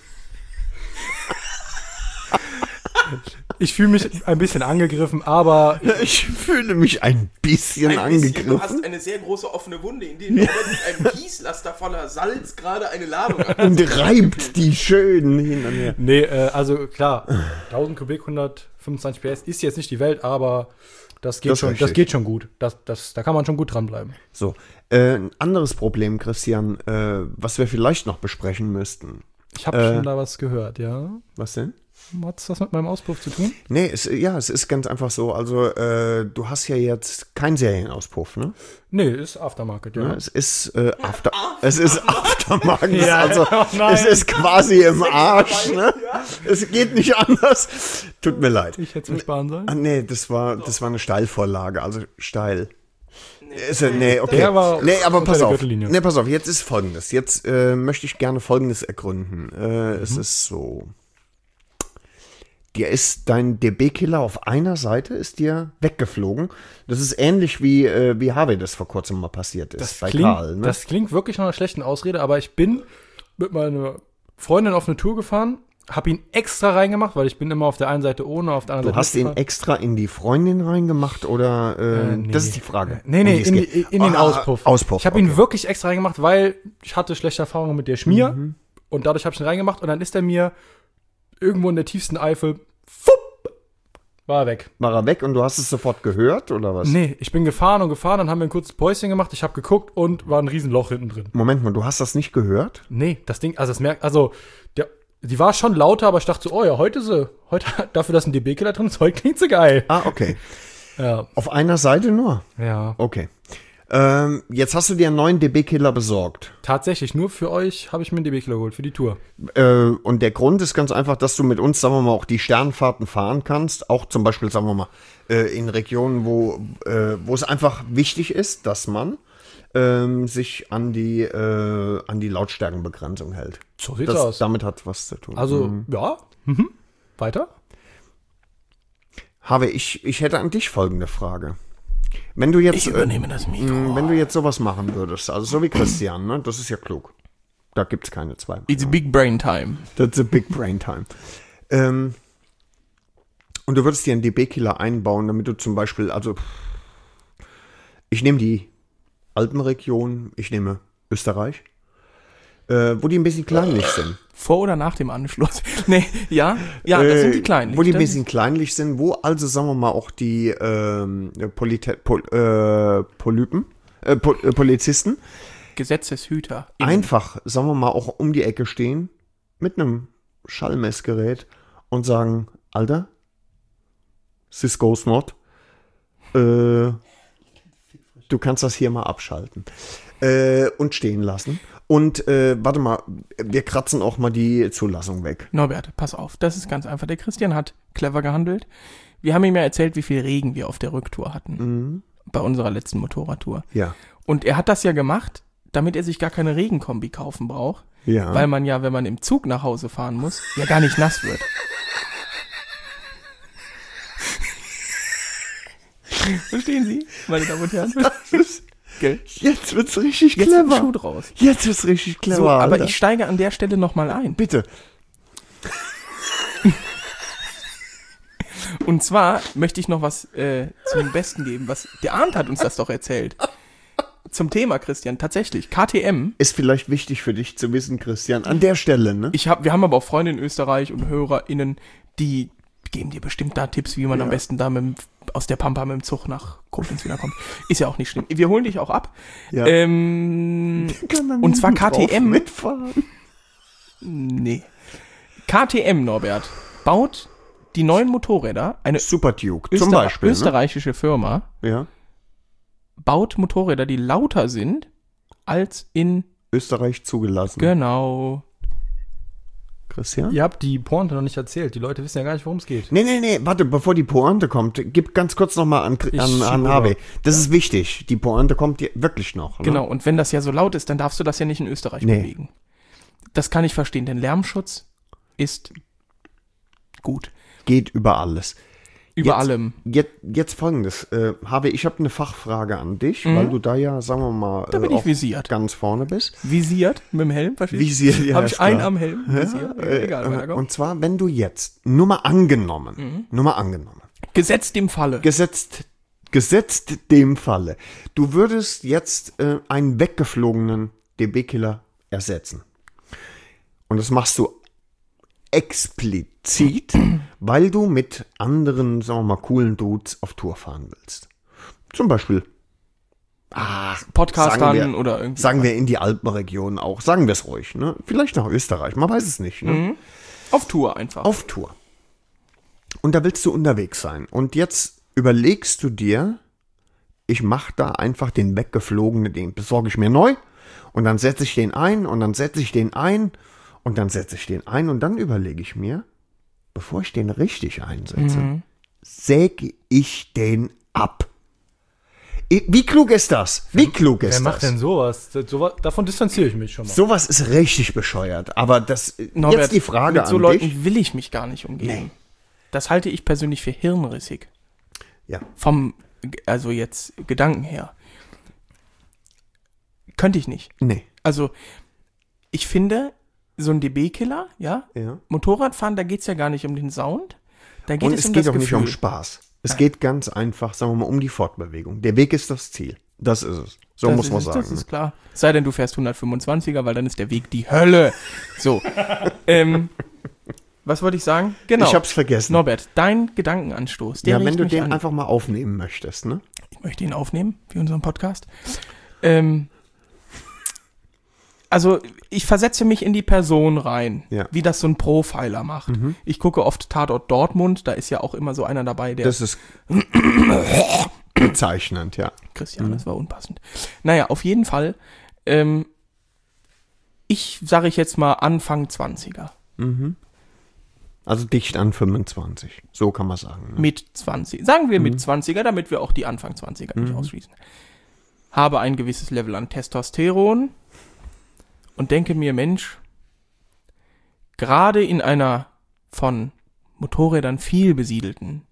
Ich fühle mich ein bisschen angegriffen, aber Ich fühle mich ein bisschen angegriffen eine sehr große offene Wunde, in der Norbert mit einem Gießlaster voller Salz gerade eine Ladung hat. und reibt die schön hin und her. nee, äh, also klar, tausend Kubik, hundertfünfundzwanzig P S ist jetzt nicht die Welt, aber das geht Das ist schon, richtig. das geht schon gut. Das, das, da kann man schon gut dranbleiben. So, äh, ein anderes Problem, Christian, äh, was wir vielleicht noch besprechen müssten. Ich habe Äh. schon da was gehört, ja. Was denn? Hat das mit meinem Auspuff zu tun? Nee, es, ja, es ist ganz einfach so. Also, äh, du hast ja jetzt keinen Serienauspuff, ne? Nee, ist Aftermarket, ja. Ja, es ist äh, After, es ist Aftermarket, Ja, also oh nein. es ist quasi im Arsch, ne? Es geht nicht anders. Tut mir leid. Ich hätte es mir sparen sollen. Ah, nee, das war, das war eine Steilvorlage, also steil. Ist, er- nee, okay. Der war nee, aber unter pass der auf. Gürtellinie. Nee, pass auf, jetzt ist folgendes. Jetzt äh, möchte ich gerne folgendes ergründen. Äh, Es ist so. Dir ist dein D B-Killer auf einer Seite ist dir weggeflogen. Das ist ähnlich wie, äh, wie Harvey das vor kurzem mal passiert ist Das bei klingt, Karl. Ne? das klingt wirklich nach einer schlechten Ausrede, aber ich bin mit meiner Freundin auf eine Tour gefahren, habe ihn extra reingemacht, weil ich bin immer auf der einen Seite ohne, auf der anderen Du Seite hast ihn mitgefahren. extra in die Freundin reingemacht oder äh, Äh, nee. das ist die Frage. Nee, um nee, die es in, geht. die, in den Ah, Auspuff. Auspuff. Ich habe okay. ihn wirklich extra reingemacht, weil ich hatte schlechte Erfahrungen mit der Schmier Mhm. und dadurch habe ich ihn reingemacht und dann ist er mir irgendwo in der tiefsten Eifel fupp, war er weg. War er weg und du hast es sofort gehört, oder was? Nee, ich bin gefahren und gefahren, dann haben wir ein kurzes Päuschen gemacht, ich habe geguckt und war ein Riesenloch hinten drin. Moment mal, du hast das nicht gehört? Nee, das Ding, also das merkt, also, der, die war schon lauter, aber ich dachte so, oh ja, heute so, heute, dafür, dass ein D B-Killer drin ist, heute klingt so geil. Ah, okay. Ja. Auf einer Seite nur? Ja. Okay. Ähm, jetzt hast du dir einen neuen D B-Killer besorgt. Tatsächlich, nur für euch habe ich mir einen D B-Killer geholt, für die Tour. Äh, und der Grund ist ganz einfach, dass du mit uns, sagen wir mal, auch die Sternfahrten fahren kannst. Auch zum Beispiel, sagen wir mal, äh, in Regionen, wo, äh, wo es einfach wichtig ist, dass man ähm, sich an die, äh, an die Lautstärkenbegrenzung hält. So sieht's das, aus. Damit hat was zu tun. Also, Mhm. ja. Mhm. Weiter? Habe ich, ich hätte an dich folgende Frage. Wenn du jetzt, Ich übernehme das Mikro. äh, wenn du jetzt sowas machen würdest, also so wie Christian, ne, das ist ja klug. Da gibt's keine zwei. It's a big brain time. That's a big brain time. Ähm, und du würdest dir einen D B-Killer einbauen, damit du zum Beispiel, also ich nehme die Alpenregion, ich nehme Österreich, äh, wo die ein bisschen kleinlich sind. Vor oder nach dem Anschluss? Nee, ja, ja, das sind die Äh, kleinen. Wo die ein Das bisschen kleinlich sind, wo also, sagen wir mal, auch die ähm, Polite Pol äh, Polypen, äh, Pol äh, Polizisten Gesetzeshüter. einfach, sagen wir mal, auch um die Ecke stehen mit einem Schallmessgerät und sagen, Alter, this goes not. Äh, du kannst das hier mal abschalten. Äh, und stehen lassen. Und äh, warte mal, wir kratzen auch mal die Zulassung weg. Norbert, pass auf, das ist ganz einfach. Der Christian hat clever gehandelt. Wir haben ihm ja erzählt, wie viel Regen wir auf der Rücktour hatten. Mhm. Bei unserer letzten Motorradtour. Ja. Und er hat das ja gemacht, damit er sich gar keine Regenkombi kaufen braucht. Ja. Weil man ja, wenn man im Zug nach Hause fahren muss, ja gar nicht nass wird. Verstehen Sie, meine Damen und Herren? Gell? Jetzt wird's richtig Jetzt wird ein Schuh clever. draus. Jetzt wird's richtig clever. So, aber Alter. ich steige an der Stelle nochmal ein. Bitte. Und zwar möchte ich noch was äh, zum Besten geben, was der Arndt hat uns das doch erzählt. Zum Thema, Christian, tatsächlich, K T M. Ist vielleicht wichtig für dich zu wissen, Christian, an der Stelle, ne? Ich hab, wir haben aber auch Freunde in Österreich und HörerInnen, die geben dir bestimmt da Tipps, wie man Ja. am besten da mit, dem- aus der Pampa mit dem Zug nach Koblenz wiederkommt. Ist ja auch nicht schlimm. Wir holen dich auch ab. Ja. Ähm, Kann man und zwar gut K T M. drauf mitfahren. nee. K T M, Norbert, baut die neuen Motorräder, eine Super Duke, Öster zum Beispiel. österreichische Firma, Ne? Ja. baut Motorräder, die lauter sind als in, Österreich zugelassen. genau, Christian? Ihr habt die Pointe noch nicht erzählt. Die Leute wissen ja gar nicht, worum es geht. Nee, nee, nee, warte, bevor die Pointe kommt, gib ganz kurz nochmal an, Ich an, an schiebe H B. rüber. Das ist wichtig. Die Pointe kommt dir wirklich noch. Ne? genau. Und wenn das ja so laut ist, dann darfst du das ja nicht in Österreich Nee. bewegen. Das kann ich verstehen, denn Lärmschutz ist gut. Geht über alles. Über Jetzt- allem. Jetzt, jetzt folgendes. Äh, Habe ich habe eine Fachfrage an dich, weil du da ja, sagen wir mal, Da bin äh, ich auch visiert. ganz vorne bist. Visiert mit dem Helm, verstehst du? Visiert, ja, Habe ist ich einen klar. am Helm, visiert. Äh, Egal, äh, weiter komm. und zwar, wenn du jetzt, nur mal angenommen, Mhm. nur mal angenommen, Gesetzt dem Falle. gesetzt, gesetzt dem Falle, du würdest jetzt äh, einen weggeflogenen D B-Killer ersetzen. Und das machst du explizit, weil du mit anderen, sagen wir mal, coolen Dudes auf Tour fahren willst. Zum Beispiel, ach, Podcastern sagen wir, oder irgendwie. sagen wir in die Alpenregion auch, sagen wir es ruhig, ne? Vielleicht nach Österreich, man weiß es nicht, ne? Mhm. Auf Tour einfach. Auf Tour. Und da willst du unterwegs sein. Und jetzt überlegst du dir, ich mache da einfach den weggeflogenen, den besorge ich mir neu und dann setze ich den ein und dann setze ich den ein und dann setze ich den ein und dann überlege ich mir, bevor ich den richtig einsetze, Mhm. säge ich den ab. I- Wie klug ist das? Wie klug ist Wer das? macht denn sowas? Das- sowas? Davon distanziere ich mich schon mal. Sowas ist richtig bescheuert. Aber das Norbert, jetzt die Frage mit so an Leuten dich. will ich mich gar nicht umgeben. Nee. Das halte ich persönlich für hirnrissig. Ja. Vom, also jetzt Gedanken her. Könnte ich nicht. Nee. Also, ich finde, so ein D B-Killer, ja, Ja. Motorradfahren, da geht es ja gar nicht um den Sound. Da geht Und es es um geht das auch nicht Gefühl. um Spaß. Es geht ganz einfach, sagen wir mal, um die Fortbewegung. Der Weg ist das Ziel. Das ist es. So Das muss ist man es, sagen. Das ist klar. Sei denn, du fährst hundertfünfundzwanziger, weil dann ist der Weg die Hölle. So. ähm, was wollte ich sagen? Genau. Ich hab's vergessen. Norbert, dein Gedankenanstoß. Der Ja, wenn regt du mich den an. einfach mal aufnehmen möchtest, ne? Ich möchte ihn aufnehmen für unseren Podcast. Ähm, also ich versetze mich in die Person rein, Ja. wie das so ein Profiler macht. Ich gucke oft Tatort Dortmund, da ist ja auch immer so einer dabei, der... Das ist bezeichnend, ja. Christian, das war unpassend. Naja, auf jeden Fall, ähm, ich sage ich jetzt mal Anfang zwanziger. Also dicht an fünfundzwanzig. So kann man sagen. Ne? Mit zwanzig. Sagen wir mit zwanziger, damit wir auch die Anfang zwanziger nicht ausschließen. Habe ein gewisses Level an Testosteron und denke mir, Mensch, gerade in einer von Motorrädern viel besiedelten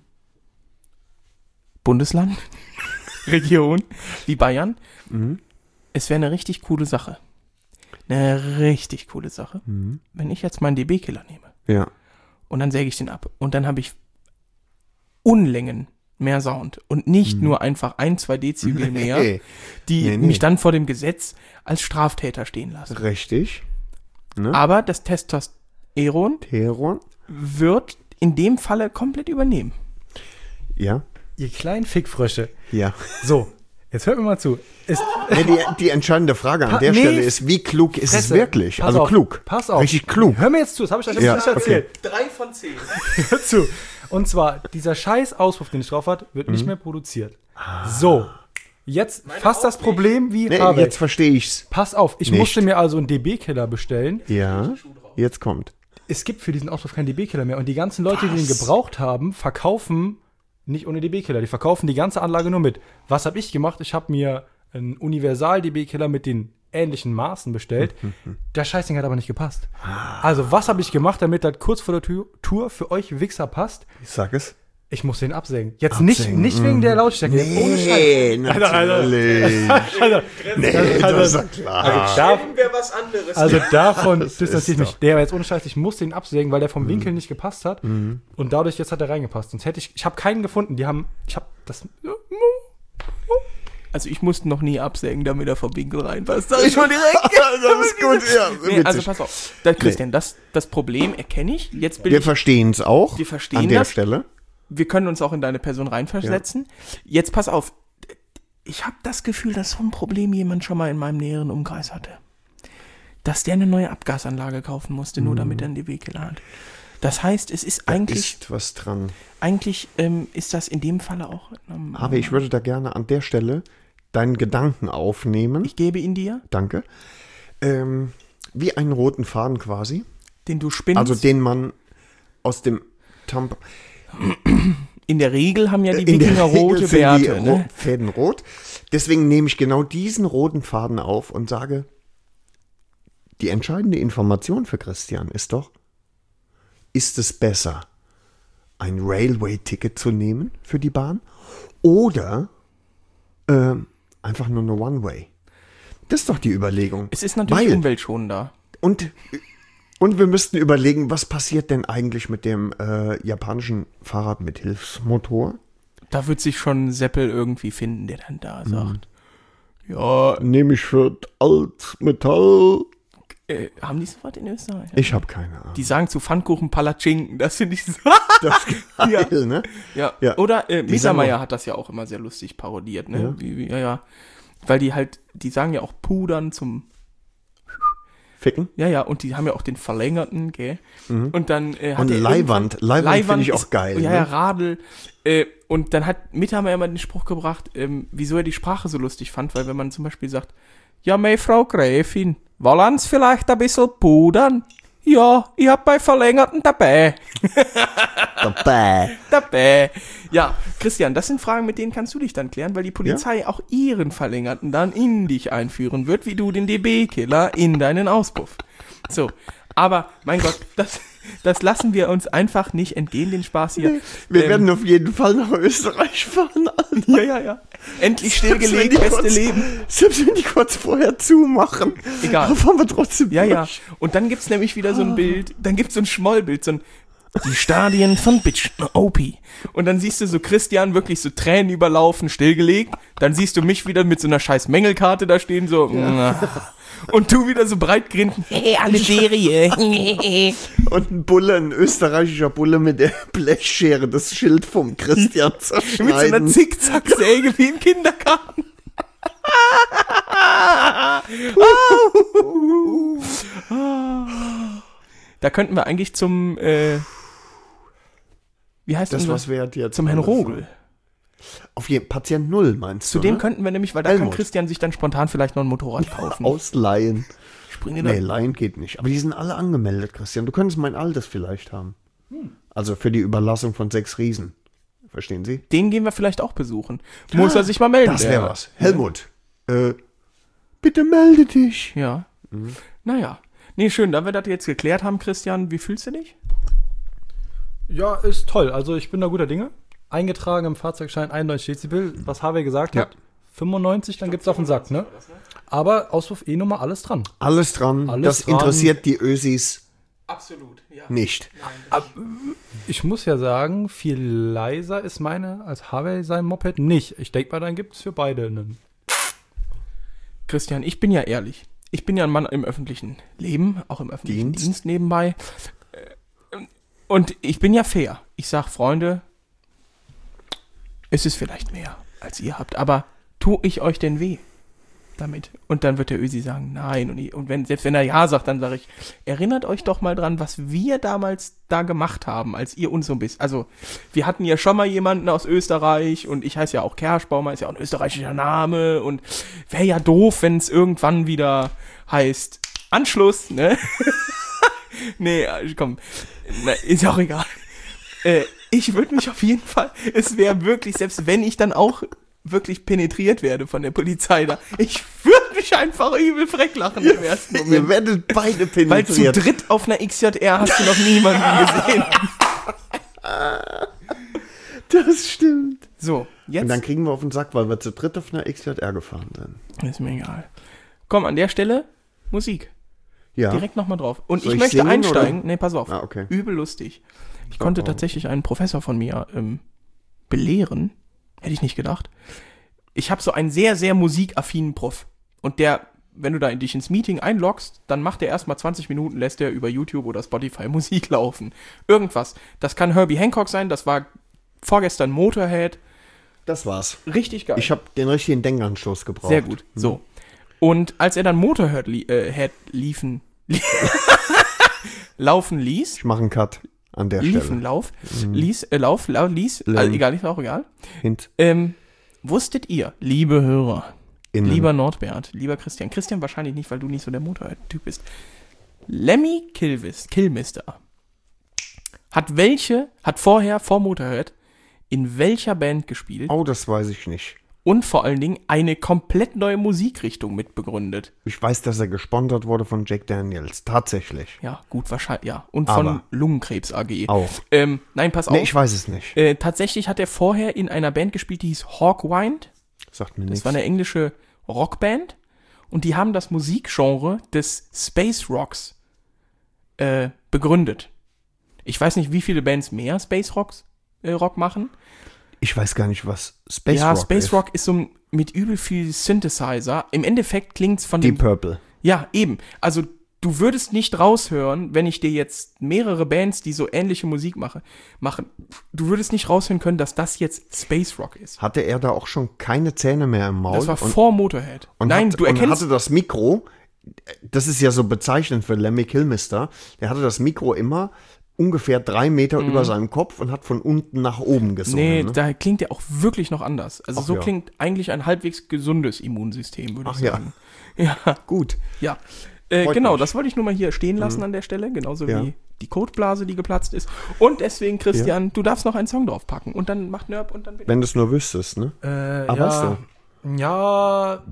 Bundesland, Region wie Bayern, es wäre eine richtig coole Sache. Eine richtig coole Sache, wenn ich jetzt meinen D B-Killer nehme. Ja. Und dann säge ich den ab. Und dann habe ich Unlängen mehr Sound. Und nicht nur einfach ein, zwei Dezibel mehr, Nee. die Nee, nee. mich dann vor dem Gesetz als Straftäter stehen lassen. Richtig. Ne? Aber das Testosteron Teron. wird in dem Falle komplett übernehmen. Ja. Ihr kleinen Fickfrösche. Ja. So, jetzt hört mir mal zu. Es, Nee, die, die entscheidende Frage an Pa- der nee. Stelle ist, wie klug ist es Fresse. wirklich? Pass Also auf, klug. Pass auf. Richtig klug. Hör mir jetzt zu, das habe ich euch Ja, nicht erzählt. Drei von zehn. Hör zu. Und zwar, dieser scheiß Auspuff, den ich drauf hat, wird Mhm. nicht mehr produziert. So, jetzt fast das Problem wie Nee, Habeck. jetzt verstehe ich's. Pass auf, ich Nicht. musste mir also einen D B-Killer bestellen. Ja. Jetzt kommt. Es gibt für diesen Auspuff keinen D B-Killer mehr. Und die ganzen Leute, die den gebraucht haben, verkaufen nicht ohne D B-Killer. Die verkaufen die ganze Anlage nur mit. Was habe ich gemacht? Ich habe mir einen Universal-D B-Killer mit den ähnlichen Maßen bestellt. Der Scheißding hat aber nicht gepasst. Also, was habe ich gemacht, damit das kurz vor der Tu- Tour für euch Wichser passt? Ich sag es. Ich muss den absägen. Jetzt nicht, Absägen, nicht wegen der Lautstärke. Ohne Scheiß. Nee, natürlich. Also, Nee, das ist ja klar. also, da, wäre was anderes. also davon Das distanziere ist ich mich. doch- Der war jetzt ohne Scheiß, ich muss den absägen, weil der vom Winkel nicht gepasst hat. Und dadurch jetzt hat er reingepasst. Sonst hätte ich, ich habe keinen gefunden. Die haben, ich habe das, Also ich musste noch nie absägen, damit er vom Winkel reinpasst. Sag ich schon direkt. Das ist gut, ja. Nee, also witzig. pass auf. Da, Christian, das, das Problem erkenne ich. Jetzt bin Wir ich, verstehen es auch. Wir verstehen an der das. Stelle. wir können uns auch in deine Person reinversetzen. Jetzt pass auf. Ich habe das Gefühl, dass so ein Problem jemand schon mal in meinem näheren Umkreis hatte. Dass der eine neue Abgasanlage kaufen musste, nur damit er einen D B-Killer hat. Das heißt, es ist eigentlich, Ist was dran. eigentlich ähm, ist das in dem Falle auch. Ähm, Aber ich würde da gerne an der Stelle deinen Gedanken aufnehmen. ich gebe ihn dir, Danke. Ähm, wie einen roten Faden quasi. den du spinnst. Also den man aus dem Tampon. in der Regel haben ja die In der Wikinger Regel rote sind die Bärte. Ro- Ne? Fäden rot. Deswegen nehme ich genau diesen roten Faden auf und sage, die entscheidende Information für Christian ist doch, ist es besser, ein Railway-Ticket zu nehmen für die Bahn oder ähm, einfach nur eine One-Way? Das ist doch die Überlegung. Es ist natürlich Weil- umweltschonender. Und, und wir müssten überlegen, was passiert denn eigentlich mit dem äh, japanischen Fahrrad mit Hilfsmotor? Da wird sich schon Seppel irgendwie finden, der dann da sagt, ja, Nehme ich für Altmetall. äh, haben die so was in Österreich? Ich habe keine Ahnung. Die sagen zu Pfannkuchen Palatschinken, das finde ich so. Das ist geil, ne? Ja. Ja. Oder äh, Die Mittermeier sagen hat das ja auch immer sehr lustig parodiert, ne? Ja. Wie, wie, ja, ja. Weil die halt, die sagen ja auch Pudern zum, Ficken. ja, ja, und die haben ja auch den verlängerten, gell? Und dann äh, hat Und er Leihwand. irgendwann- Leihwand finde ich auch ist- geil, Ja, ne? ja, Radl. Äh, und dann hat Mittermeier immer den Spruch gebracht, ähm, wieso er die Sprache so lustig fand, weil wenn man zum Beispiel sagt, ja, mei Frau Gräfin, wollen Sie vielleicht ein bisschen pudern? Ja, ich hab bei Verlängerten dabei. Dabei. Dabei. Ja, Christian, das sind Fragen, mit denen kannst du dich dann klären, weil die Polizei auch ihren Verlängerten dann in dich einführen wird, wie du den D B-Killer in deinen Auspuff. So, aber, mein Gott, das, das lassen wir uns einfach nicht entgehen, den Spaß hier. Wir Ähm, werden auf jeden Fall nach Österreich fahren, Alter. Ja, ja, ja. Endlich stillgelegt, Selbst wenn die beste kurz- Leben. Selbst wenn die kurz vorher zumachen. Egal. Aber fahren wir trotzdem Ja, ja. durch. Und dann gibt's nämlich wieder so ein Bild, dann gibt's so ein Schmollbild, so ein Die Stadien von Bitch und O P. Und dann siehst du so Christian wirklich so Tränen überlaufen, stillgelegt. Dann siehst du mich wieder mit so einer scheiß Mängelkarte da stehen, so. Ja. Und du wieder so breit grinsen. Hey, alle Serie. Und ein Bulle, ein österreichischer Bulle mit der Blechschere, das Schild vom Christian Mit so einer zerschneiden. Zickzacksäge wie im Kindergarten. Da könnten wir eigentlich zum, äh, wie heißt Das unser- was wert jetzt. zum Herrn alles. Rogel. Auf jeden Patient Null meinst Zu du, dem ne? könnten wir nämlich, weil da kann Helmut. Christian sich dann spontan vielleicht noch ein Motorrad kaufen. Ausleihen. Spring dir Nee, da. Leihen geht nicht. Aber die sind alle angemeldet, Christian. Du könntest mein altes vielleicht haben. Also für die Überlassung von sechs Riesen. Verstehen Sie? Den gehen wir vielleicht auch besuchen. Muss er sich mal melden. Das der- wäre was. Helmut, äh, bitte melde dich. Ja. Mhm. Naja. Nee, schön, da wir das jetzt geklärt haben, Christian, wie fühlst du dich? Ja, ist toll. Also ich bin da guter Dinge. Eingetragen im Fahrzeugschein einundneunzig Dezibel, was Harvey gesagt Ja. hat. fünfundneunzig, dann gibt's auf den Sack, ne? Aber Auspuff E-Nummer, alles dran. Alles dran. Alles das dran. interessiert die Ösis Absolut, ja. nicht. Ich muss ja sagen, viel leiser ist meine als Harvey sein Moped nicht. Ich denke mal, dann gibt's für beide einen. Christian, ich bin ja ehrlich. Ich bin ja ein Mann im öffentlichen Leben, auch im öffentlichen Dienst. Dienst, nebenbei. Äh, Und ich bin ja fair. Ich sag, Freunde, es ist vielleicht mehr, als ihr habt, aber tue ich euch denn weh damit? Und dann wird der Ösi sagen, nein. Und, ich, und wenn, selbst wenn er ja sagt, dann sage ich, erinnert euch doch mal dran, was wir damals da gemacht haben, als ihr uns so ein bisschen, also wir hatten ja schon mal jemanden aus Österreich und ich heiße ja auch Kerschbaumer, ist ja auch ein österreichischer Name und wäre ja doof, wenn es irgendwann wieder heißt, Anschluss, ne? Nee, komm, na, ist ja auch egal. Äh, ich würde mich auf jeden Fall, es wäre wirklich, selbst wenn ich dann auch wirklich penetriert werde von der Polizei da, ich würde mich einfach übel freck lachen im ersten Ihr Moment. werdet beide Weil zu penetriert. dritt auf einer X J R hast du noch niemanden gesehen. Das stimmt. So, Und jetzt dann kriegen wir auf den Sack, weil wir zu dritt auf einer X J R gefahren sind. ist mir egal. Komm, an der Stelle Musik. Ja. Direkt nochmal drauf. Und Soll ich ich möchte singen, einsteigen. oder? Nee, pass auf. Ah, okay. Übel lustig. Ich konnte auch. tatsächlich einen Professor von mir ähm, belehren. Hätte ich nicht gedacht. Ich habe so einen sehr, sehr musikaffinen Prof. Und der, wenn du da in dich ins Meeting einloggst, dann macht er erstmal zwanzig Minuten, lässt er über YouTube oder Spotify Musik laufen. Irgendwas. Das kann Herbie Hancock sein, das war vorgestern Motorhead. Das war's. Richtig geil. Ich habe den richtigen Denkanstoß gebraucht. Sehr gut. So. Und als er dann Motorhead li äh, Head liefen, laufen ließ, Ich mache einen Cut an der liefen, Stelle. lauf, ließ, äh, lauf, lau, ließ, Lem. also egal, ist auch egal. Hint. Ähm, wusstet ihr, liebe Hörer, Innen. lieber Nordbert, lieber Christian, Christian wahrscheinlich nicht, weil du nicht so der Motorhead-Typ bist. Lemmy Kilvis, Killmister hat welche, hat vorher, vor Motorhead, in welcher Band gespielt Oh, das weiß ich nicht. und vor allen Dingen eine komplett neue Musikrichtung mitbegründet. Ich weiß, dass er gesponsert wurde von Jack Daniels. Tatsächlich. Ja, gut, wahrscheinlich, ja. Und von Aber- Lungenkrebs A G. Auch. Ähm, nein, pass auf. Nee, ich weiß es nicht. äh, tatsächlich hat er vorher in einer Band gespielt, die hieß Hawkwind. Sagt mir Das nichts. war eine englische Rockband. Und die haben das Musikgenre des Space Rocks äh, begründet. Ich weiß nicht, wie viele Bands mehr Space Rocks, äh, Rock machen. Ich weiß gar nicht, was Space ja, Rock Space ist. Rock ist so mit übel viel Synthesizer. Im Endeffekt klingt's von Deep dem... Purple. Ja, eben. Also du würdest nicht raushören, wenn ich dir jetzt mehrere Bands, die so ähnliche Musik mache, machen, du würdest nicht raushören können, dass das jetzt Space Rock ist. Hatte er da auch schon keine Zähne mehr im Maul? Das war und, vor Motorhead. und Nein, hat, du und erkennst... hatte das Mikro, das ist ja so bezeichnend für Lemmy Kilmister, der hatte das Mikro immer ungefähr drei Meter über seinem Kopf und hat von unten nach oben gesungen. Nee, ne? da klingt der auch wirklich noch anders. Also Ach so ja. klingt eigentlich ein halbwegs gesundes Immunsystem, würde ich Ach ja. sagen. Ja, Gut. ja. Äh, Freut genau, mich. das wollte ich nur mal hier stehen lassen an der Stelle, genauso Ja. wie die Kotblase, die geplatzt ist. Und deswegen, Christian, du darfst noch einen Song draufpacken und dann macht Nörb und dann bitte. Wenn du es nur wüsstest, ne? Äh, Ah, ja, weißt ja,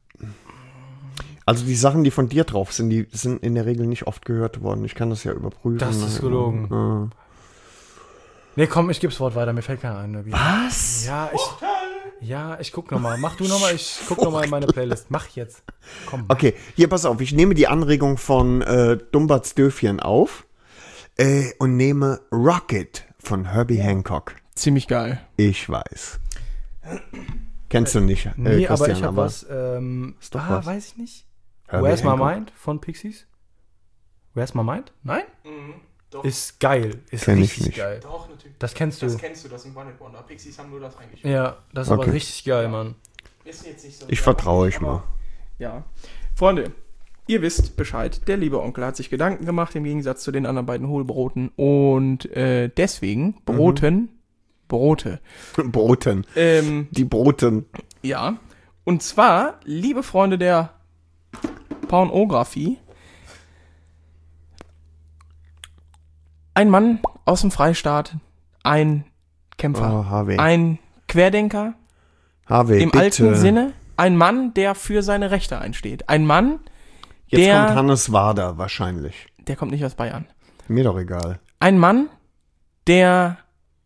Also die Sachen, die von dir drauf sind, die sind in der Regel nicht oft gehört worden. Ich kann das ja überprüfen. Das ist gelogen. Ja. nee, komm, ich geb's Wort weiter, mir fällt keiner ein. Was? Ja, ich, ja, ich guck nochmal. Mach du nochmal, ich guck nochmal in meine Playlist. Mach jetzt. Komm. Okay, hier pass auf, ich nehme die Anregung von äh, Dumberts Döfchen auf. Äh, und nehme Rocket von Herbie Hancock. Ziemlich geil. Ich weiß. Kennst du nicht? Äh, Nee, aber Christian, ich habe was, ähm, Ist doch ah, was. weiß ich nicht. Herbie Where's My Hancock. Mind von Pixies? Where's My Mind? Nein? Doch. Ist geil. Ist Kenn ich richtig nicht. geil. Doch, natürlich. Das kennst du. Das kennst du, das sind One-Hit-Wonder. Pixies haben nur das eigentlich. Ja, das ist Okay. aber richtig geil, Mann. Ist jetzt nicht so. Ich vertraue euch mal. Ja. Freunde, ihr wisst Bescheid. Der liebe Onkel hat sich Gedanken gemacht, im Gegensatz zu den anderen beiden Hohlbroten. Und äh, deswegen Broten, Brote. Broten. Ähm, Die Broten. ja. Und zwar, liebe Freunde der Pornografie, ein Mann aus dem Freistaat, ein Kämpfer, Oh, Harvey. ein Querdenker, Harvey, im bitte. alten Sinne, ein Mann, der für seine Rechte einsteht. Ein Mann, Jetzt der, kommt Hannes Wader wahrscheinlich. der kommt nicht aus Bayern. Mir doch egal. Ein Mann, der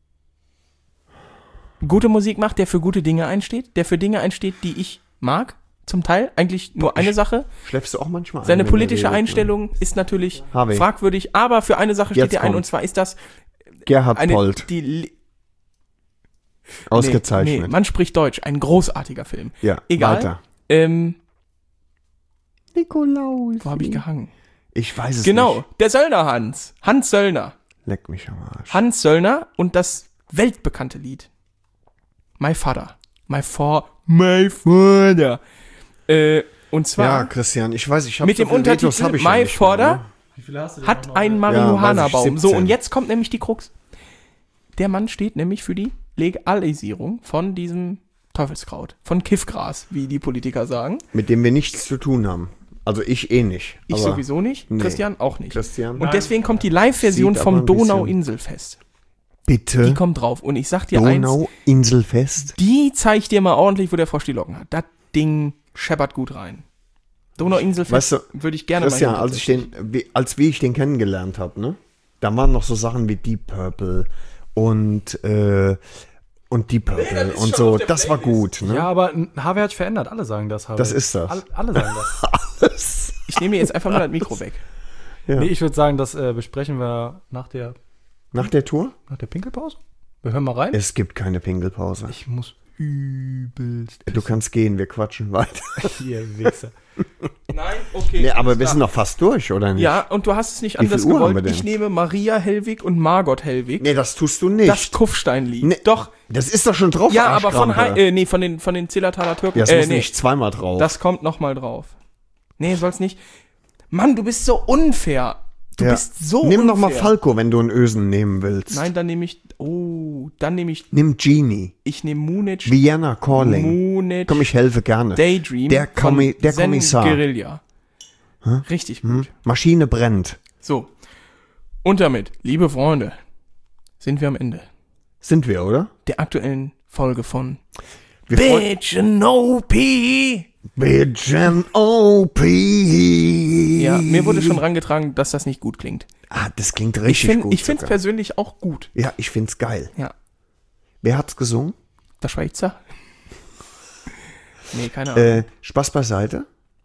gute Musik macht, der für gute Dinge einsteht, der für Dinge einsteht, die ich mag, zum Teil. Eigentlich nur eine Sache. Schläfst du auch manchmal ein, Seine wenn er politische redet, ne? Einstellung ist natürlich Harvey. fragwürdig, aber für eine Sache steht Jetzt er ein, kommt's. und zwar ist das Gerhard eine, Polt. die, li- Ausgezeichnet. Nee, nee, man spricht Deutsch. Ein großartiger Film. Ja, Egal. weiter. Ähm, Nikolaus. wo habe ich gehangen? Ich weiß es Genau, nicht. der Söllner Hans. Hans Söllner. Leck mich am Arsch. Hans Söllner und das weltbekannte Lied. My Father. My For... My Father. Äh, und zwar Ja, Christian, ich weiß, ich habe mit dem Untertitel My Father Wie viele hast du hat ein Ja, Marihuana-Baum. weiß ich, So, und siebzehn. jetzt kommt nämlich die Krux. Der Mann steht nämlich für die Legalisierung von diesem Teufelskraut. Von Kiffgras, wie die Politiker sagen. Mit dem wir nichts zu tun haben. Also ich eh nicht. Ich aber sowieso nicht. nee. Christian auch nicht. Christian? Und deswegen kommt die Live-Version Sieht aber vom ein bisschen- Hm? Donau-Inselfest. Die Bitte. kommt drauf. Und ich sag dir eins, Donau-Inselfest. die zeigt dir mal ordentlich, wo der Frosch die Locken hat. Das Ding scheppert gut rein. Donau-Inselfest Weißt du, würde ich gerne Christian, mal hin. als ich den, wie, als wie ich den kennengelernt habe, ne? Da waren noch so Sachen wie Deep Purple und äh, und Deep Purple und so. Das war gut, ne? Ja, aber Harvey hat sich verändert. Alle sagen das, Harvey. Das ist das. Alle, alle sagen das. Ich nehme mir jetzt einfach mal das Mikro weg. Ja. Nee, ich würde sagen, das äh, besprechen wir nach der, Nach der Tour? nach der Pinkelpause. Wir hören mal rein. Es gibt keine Pinkelpause. Ich muss übelst Du kannst gehen, wir quatschen weiter. hier, Wichser. Nein, okay. Nee, aber ist wir klar. sind noch fast durch, oder nicht? Ja, und du hast es nicht Wie viel anders Uhr haben wir gewollt. denn? Ich nehme Maria Hellwig und Margot Hellwig. Nee, das tust du nicht. Das Kufsteinlied. Nee, Doch. Das ist doch schon drauf. Ja, aber von, Arschkrampe. Hei- äh, nee, von den, von den Zillertaler Türken. Ja, es äh, muss nee, nicht zweimal drauf. das kommt noch mal drauf. Nee, soll's nicht. Mann, du bist so unfair. Du Ja. bist so Nimm unfair. doch mal Falco, wenn du einen Ösen nehmen willst. Nein, dann nehme ich, oh, dann nehme ich, Nimm Genie. ich nehme Munic, Vienna Calling. Munic, Komm, ich helfe gerne. Daydream Der von Kommi- der Zen Kommissar. Guerilla. Richtig gut. Hm? Maschine brennt. So. Und damit, liebe Freunde, sind wir am Ende Sind wir, oder? der aktuellen Folge von Wir freuen- Bitch and O P. Bitch and O P. Ja, mir wurde schon rangetragen, dass das nicht gut klingt. Ah, das klingt Ich richtig finde gut. ich finde es sogar. persönlich auch gut. Ja, ich find's geil. Ja. Wer hat's gesungen? Der Schweizer? Nee, keine Ahnung. Äh, Spaß beiseite.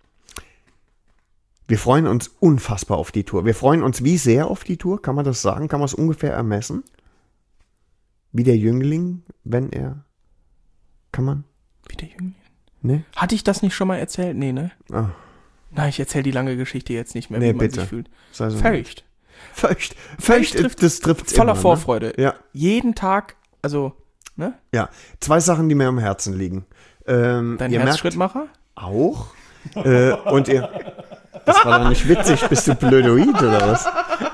Wir freuen uns unfassbar auf die Tour. Wir freuen uns wie sehr auf die Tour? Kann man das sagen? Kann man es ungefähr ermessen? Wie der Jüngling, wenn er... Kann man? Wie der Jüngling. Ne? Hatte ich das nicht schon mal erzählt? Nee, ne? Ah, Na, ich erzähle die lange Geschichte jetzt nicht mehr, Nee, wie man bitte. sich fühlt. sei so Feucht. Feucht. Feucht Feucht, trifft- das trifft Voller immer, Vorfreude. Ne? Ja, Jeden Tag, also, ne? ja. Zwei Sachen, die mir am Herzen liegen. Ähm, Dein ihr merkt Herzschrittmacher? auch. äh, und ihr... Das war doch nicht witzig. Bist du blödoid oder was?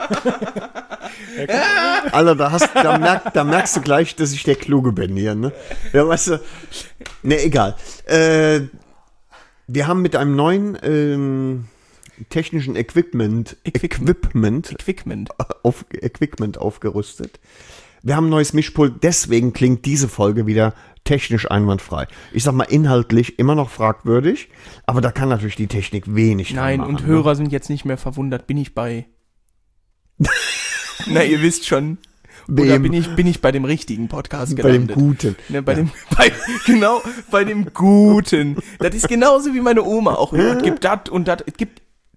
Alter, da, hast, da, merk, da merkst du gleich, dass ich der Kluge bin hier, ne? Ja, weißt du. Ne, egal. Äh, wir haben mit einem neuen ähm, technischen Equipment, Equipment. Equipment, Equipment. auf, Equipment aufgerüstet. Wir haben ein neues Mischpult, deswegen klingt diese Folge wieder technisch einwandfrei. Ich sag mal, inhaltlich immer noch fragwürdig, aber da kann natürlich die Technik wenig dran Nein, machen, und ne? Hörer sind jetzt nicht mehr verwundert. Bin ich bei... Na, ihr wisst schon. Oder Wem? bin ich, bin ich bei dem richtigen Podcast Bei dem gelandet? Guten. Ne, bei dem, bei, genau, bei dem Guten. Das ist genauso wie meine Oma auch. Es gibt das und das. Es gibt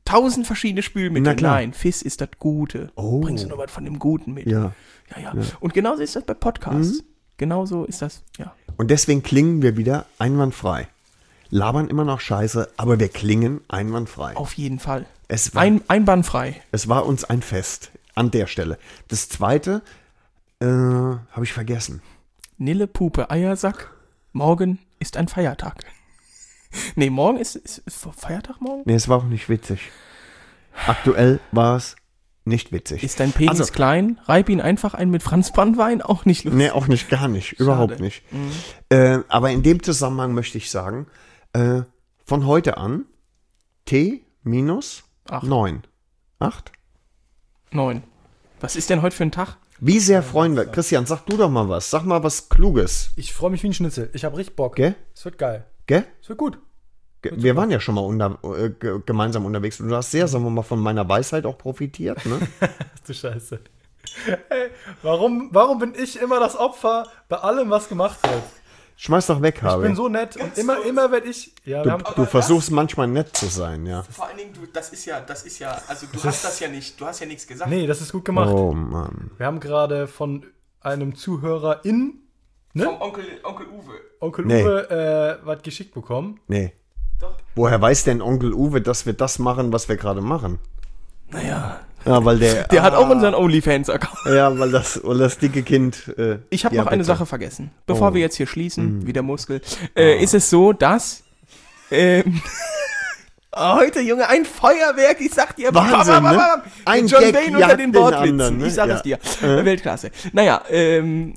tausend verschiedene Spülmittel. Na klar. Nein, F I S ist das Gute. Oh. Bringst du noch was von dem Guten mit. Ja. Ja, ja. Und genauso ist das bei Podcasts. Genauso ist das, ja. Und deswegen klingen wir wieder einwandfrei. Labern immer noch scheiße, aber wir klingen einwandfrei. Auf jeden Fall. Es war, Ein, einbahnfrei. es war uns ein Fest an der Stelle. Das zweite äh, habe ich vergessen. Nille, Pupe, Eiersack. Morgen ist ein Feiertag. Nee, morgen ist, ist, ist Feiertag morgen? Nee, es war auch nicht witzig. Aktuell war es nicht witzig. Ist dein Penis Also- klein? Reib ihn einfach ein mit Franz Brandwein? Auch nicht lustig. Nee, auch nicht, gar nicht. Überhaupt nicht. Äh, aber in dem Zusammenhang möchte ich sagen, äh, von heute an T minus Acht. neun. Acht? Neun. Was ist denn heute für ein Tag? Wie sehr freuen wir. Christian, sag du doch mal was. Sag mal was Kluges. Ich freue mich wie ein Schnitzel. Ich habe richtig Bock. Gell? Es wird geil. Gell? Es wird gut. Ge- Wir waren ja schon mal unter, äh, ge- gemeinsam unterwegs und du hast sehr, sagen wir mal, von meiner Weisheit auch profitiert. Ne? Du Scheiße. Ey, warum, warum bin ich immer das Opfer bei allem, was gemacht wird? Schmeiß doch weg, Ich Harvey. bin so nett und immer, immer werde ich. Ja, wir Du, haben, du versuchst manchmal nett zu sein, ja. Vor allen Dingen, du, das ist ja, das ist ja, also du hast das ja nicht, du hast ja nichts gesagt. nee, das ist gut gemacht. Oh Mann. Wir haben gerade von einem Zuhörer in ne? Vom Onkel, Onkel Uwe. Onkel Nee. Uwe äh, was geschickt bekommen. Nee. Doch. Woher weiß denn Onkel Uwe, dass wir das machen, was wir gerade machen? Naja, Ja, weil der. der hat auch unseren OnlyFans-Account. Ja, weil das, weil das dicke Kind. Äh, Ich habe noch eine Diabetes. Sache vergessen. Bevor Oh. wir jetzt hier schließen, wie der Muskel, äh, ist es so, dass ähm, heute, Junge, ein Feuerwerk, ich sag dir, Wahnsinn, ne? Ein John Gag Wayne unter jagt den den Wortwitzen. anderen, ne? Ich sag Ja. es dir. Weltklasse. Naja, ähm,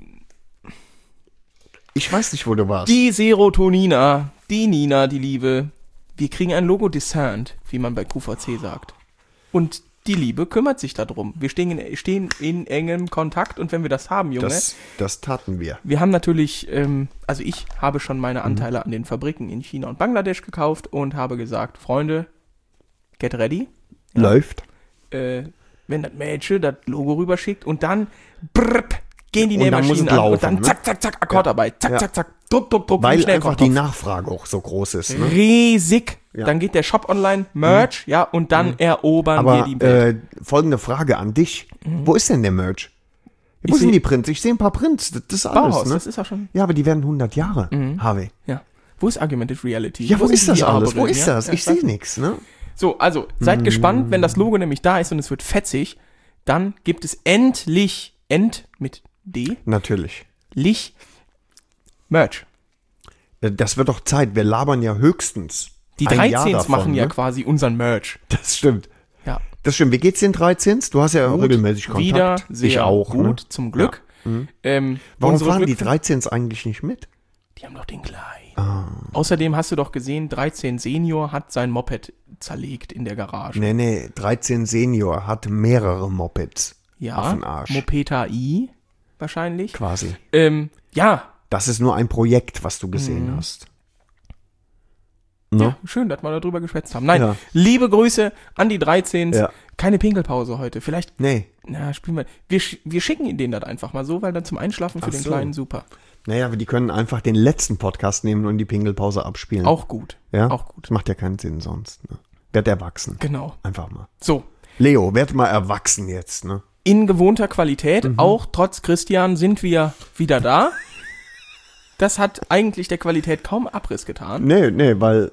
Ich weiß nicht, wo du warst. die Serotonina, die Nina, die Liebe, wir kriegen ein Logo discerned, wie man bei Q V C sagt. Und die Liebe kümmert sich darum. Wir stehen in, stehen in engem Kontakt und wenn wir das haben, Junge, Das, das taten wir. wir haben natürlich, ähm, also ich habe schon meine Anteile an den Fabriken in China und Bangladesch gekauft und habe gesagt, Freunde, get ready. Läuft. Äh, wenn das Mädchen das Logo rüberschickt und dann brrp, gehen die Und dann muss Nähmaschinen es an laufen, und dann ne? zack, zack, zack, Akkordarbeit, zack, Ja. zack, zack, druck, druck, druck, wie Weil schnell einfach kommt die drauf. Nachfrage auch so groß ist. Ne? Riesig. Ja. Dann geht der Shop online, Merch, ja, und dann erobern wir Aber die Welt. äh, folgende Frage an dich. Wo ist denn der Merch? Wo Ich sind seh- die Prints? Ich sehe ein paar Prints. Das ist alles, Bauhaus, ne? das ist auch schon, Ja, aber die werden hundert Jahre, Harvey. ja. Wo ist Augmented Reality? Ja, wo ist das die alles? Wo V R-Brillen, ist ja? das? Ja, Ich sag- sehe nichts, ne? So, also, seid gespannt, wenn das Logo nämlich da ist und es wird fetzig, dann gibt es endlich, end mit D, Natürlich. lich, Merch. Äh, Das wird doch Zeit. Wir labern ja höchstens. Die ein Jahr dreizehns davon, machen ja ne? quasi unseren Merch. Das stimmt. Ja. Das stimmt. Wie geht's den dreizehns? Du hast ja Gut, regelmäßig Kontakt. Wieder sehr ich auch. gut, Ne? zum Glück. Ähm, Warum unsere fahren die Glück- dreizehns eigentlich nicht mit? Die haben doch den kleinen. Außerdem hast du doch gesehen, dreizehn Senior hat sein Moped zerlegt in der Garage. Nee, nee. dreizehn Senior hat mehrere Mopeds. Ja, Auf den Arsch. Mopeta I wahrscheinlich. Quasi. Ähm, ja, Das ist nur ein Projekt, was du gesehen Mhm. hast. Ne? ja, schön, dass wir darüber geschwätzt haben. Nein, Ja. liebe Grüße an die dreizehns. Ja. Keine Pinkelpause heute. Vielleicht, Nee. na, spielen wir. Wir, sch- wir schicken denen das einfach mal so, weil dann zum Einschlafen für Ach den so. Kleinen super. Naja, aber die können einfach den letzten Podcast nehmen und die Pingelpause abspielen. Auch gut. Ja? Auch gut. Das macht ja keinen Sinn sonst. Ne? Werd erwachsen. Genau. Einfach mal. So. Leo, werd mal erwachsen jetzt, ne? In gewohnter Qualität, Mhm. auch trotz Christian, sind wir wieder da. Das hat eigentlich der Qualität kaum Abriss getan. Nee, nee, weil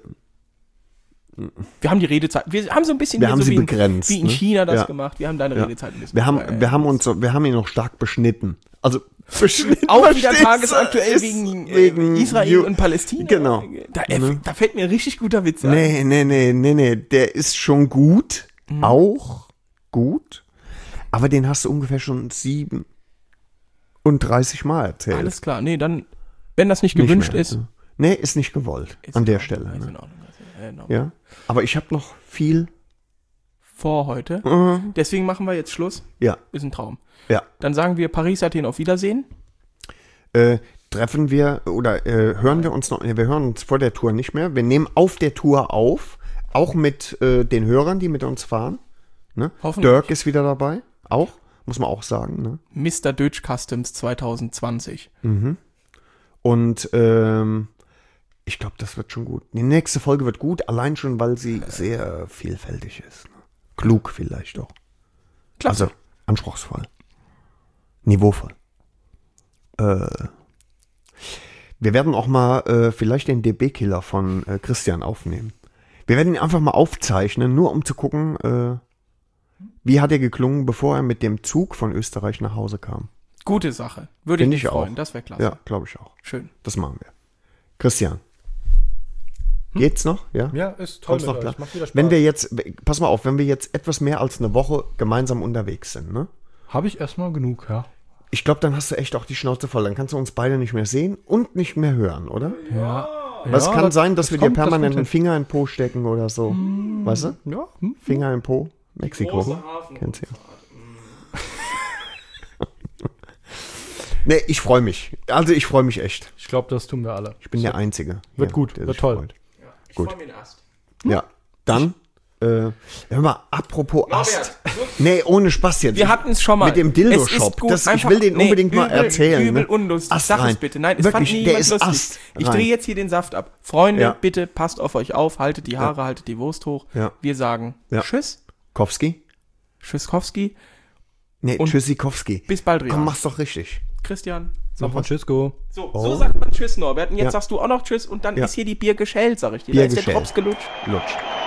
Wir haben die Redezeit, wir haben so ein bisschen Wir hier haben so sie wie in, begrenzt, wie in ne? China das Ja. gemacht. Wir haben deine Ja. Redezeit ein bisschen. wir haben, äh, wir haben uns so, wir haben ihn noch stark beschnitten. Also beschnitten. auch wieder verstehst du? tagesaktuell Ist wegen, äh, wegen Israel Ju- und Palästina. Genau. Da, äh, da fällt mir ein richtig guter Witz ein. Nee, nee, nee, nee, nee. Der ist schon gut. Mhm. Auch gut. Aber den hast du ungefähr schon siebenunddreißig Mal erzählt. Alles klar. Nee, dann, wenn das nicht Nicht gewünscht mehr, ist, ne? Nee, ist nicht gewollt. ist an in der Ordnung, Stelle. Ist Ne? in Ordnung. Ist in Ordnung. Ja. Aber ich habe noch viel. Vor heute. Äh, Deswegen machen wir jetzt Schluss. ja, Ist ein Traum. ja. Dann sagen wir Paris, Athen, auf Wiedersehen. Äh, treffen wir oder äh, hören wir uns noch, nee, wir hören uns vor der Tour nicht mehr. Wir nehmen auf der Tour auf, auch mit äh, den Hörern, die mit uns fahren. Ne? Hoffentlich. Dirk ist wieder dabei, auch, muss man auch sagen. Ne? Mister Deutsch Customs zwanzig zwanzig. Und ähm, Ich glaube, das wird schon gut. Die nächste Folge wird gut, allein schon, weil sie sehr vielfältig ist. Ne? Klug vielleicht auch. Klasse. Also anspruchsvoll. Niveauvoll. Äh, wir werden auch mal äh, vielleicht den D B-Killer von äh, Christian aufnehmen. Wir werden ihn einfach mal aufzeichnen, nur um zu gucken, äh, wie hat er geklungen, bevor er mit dem Zug von Österreich nach Hause kam. Gute Sache. Würde ich Find mich ich freuen. auch. Das wäre klasse. Ja, glaube ich auch. Schön. Das machen wir. Christian. Geht's noch? Ja? Ja, ist toll Kommst mit noch euch. klar? Macht wieder Spaß. Wenn wir jetzt, pass mal auf, wenn wir jetzt etwas mehr als eine Woche gemeinsam unterwegs sind, ne? Habe ich erstmal genug, ja. Ich glaube, dann hast du echt auch die Schnauze voll. Dann kannst du uns beide nicht mehr sehen und nicht mehr hören, oder? Ja. Weil es ja, kann sein, dass wir kommt- dir permanent das einen Finger in den Po stecken oder so. Weißt du? kommt hin. Ja, hm. Finger in den Po, Mexiko. Große Hafen- Kennst du ja. Nee, ich freue mich. Also ich freue mich echt. Ich glaube, das tun wir alle. Ich bin der Einzige. Wird hier, gut, der wird sich toll. freut. Ich Gut. freu mich erst. Ja, dann, äh, hör mal, apropos Ast. Norbert, Nee, ohne Spaß jetzt. Wir hatten es schon mal. Mit dem Es Dildo-Shop. ist gut, Das- Ich einfach- will den nee, unbedingt mal übel, erzählen. Übel ne? unlustig. Ast Sag rein. es bitte. Nein, es Wirklich, fand nie der jemand ist lustig. Ast Ich rein. drehe jetzt hier den Saft ab. Freunde, Ja. bitte passt auf euch auf, haltet die Haare, haltet die Wurst hoch. Ja. Wir sagen Ja. Tschüss, Kowski? Tschüsskowski, Nee, Und- Tschüssikowski. bis bald, Rian. Komm, mach's doch richtig. Christian. San Francisco. So, Oh. so sagt man Tschüss, Norbert. Und jetzt Ja. sagst du auch noch Tschüss und dann Ja. ist hier die Bier geschält, sag ich dir. Bier da ist der geschält. Drops gelutscht. Lutsch.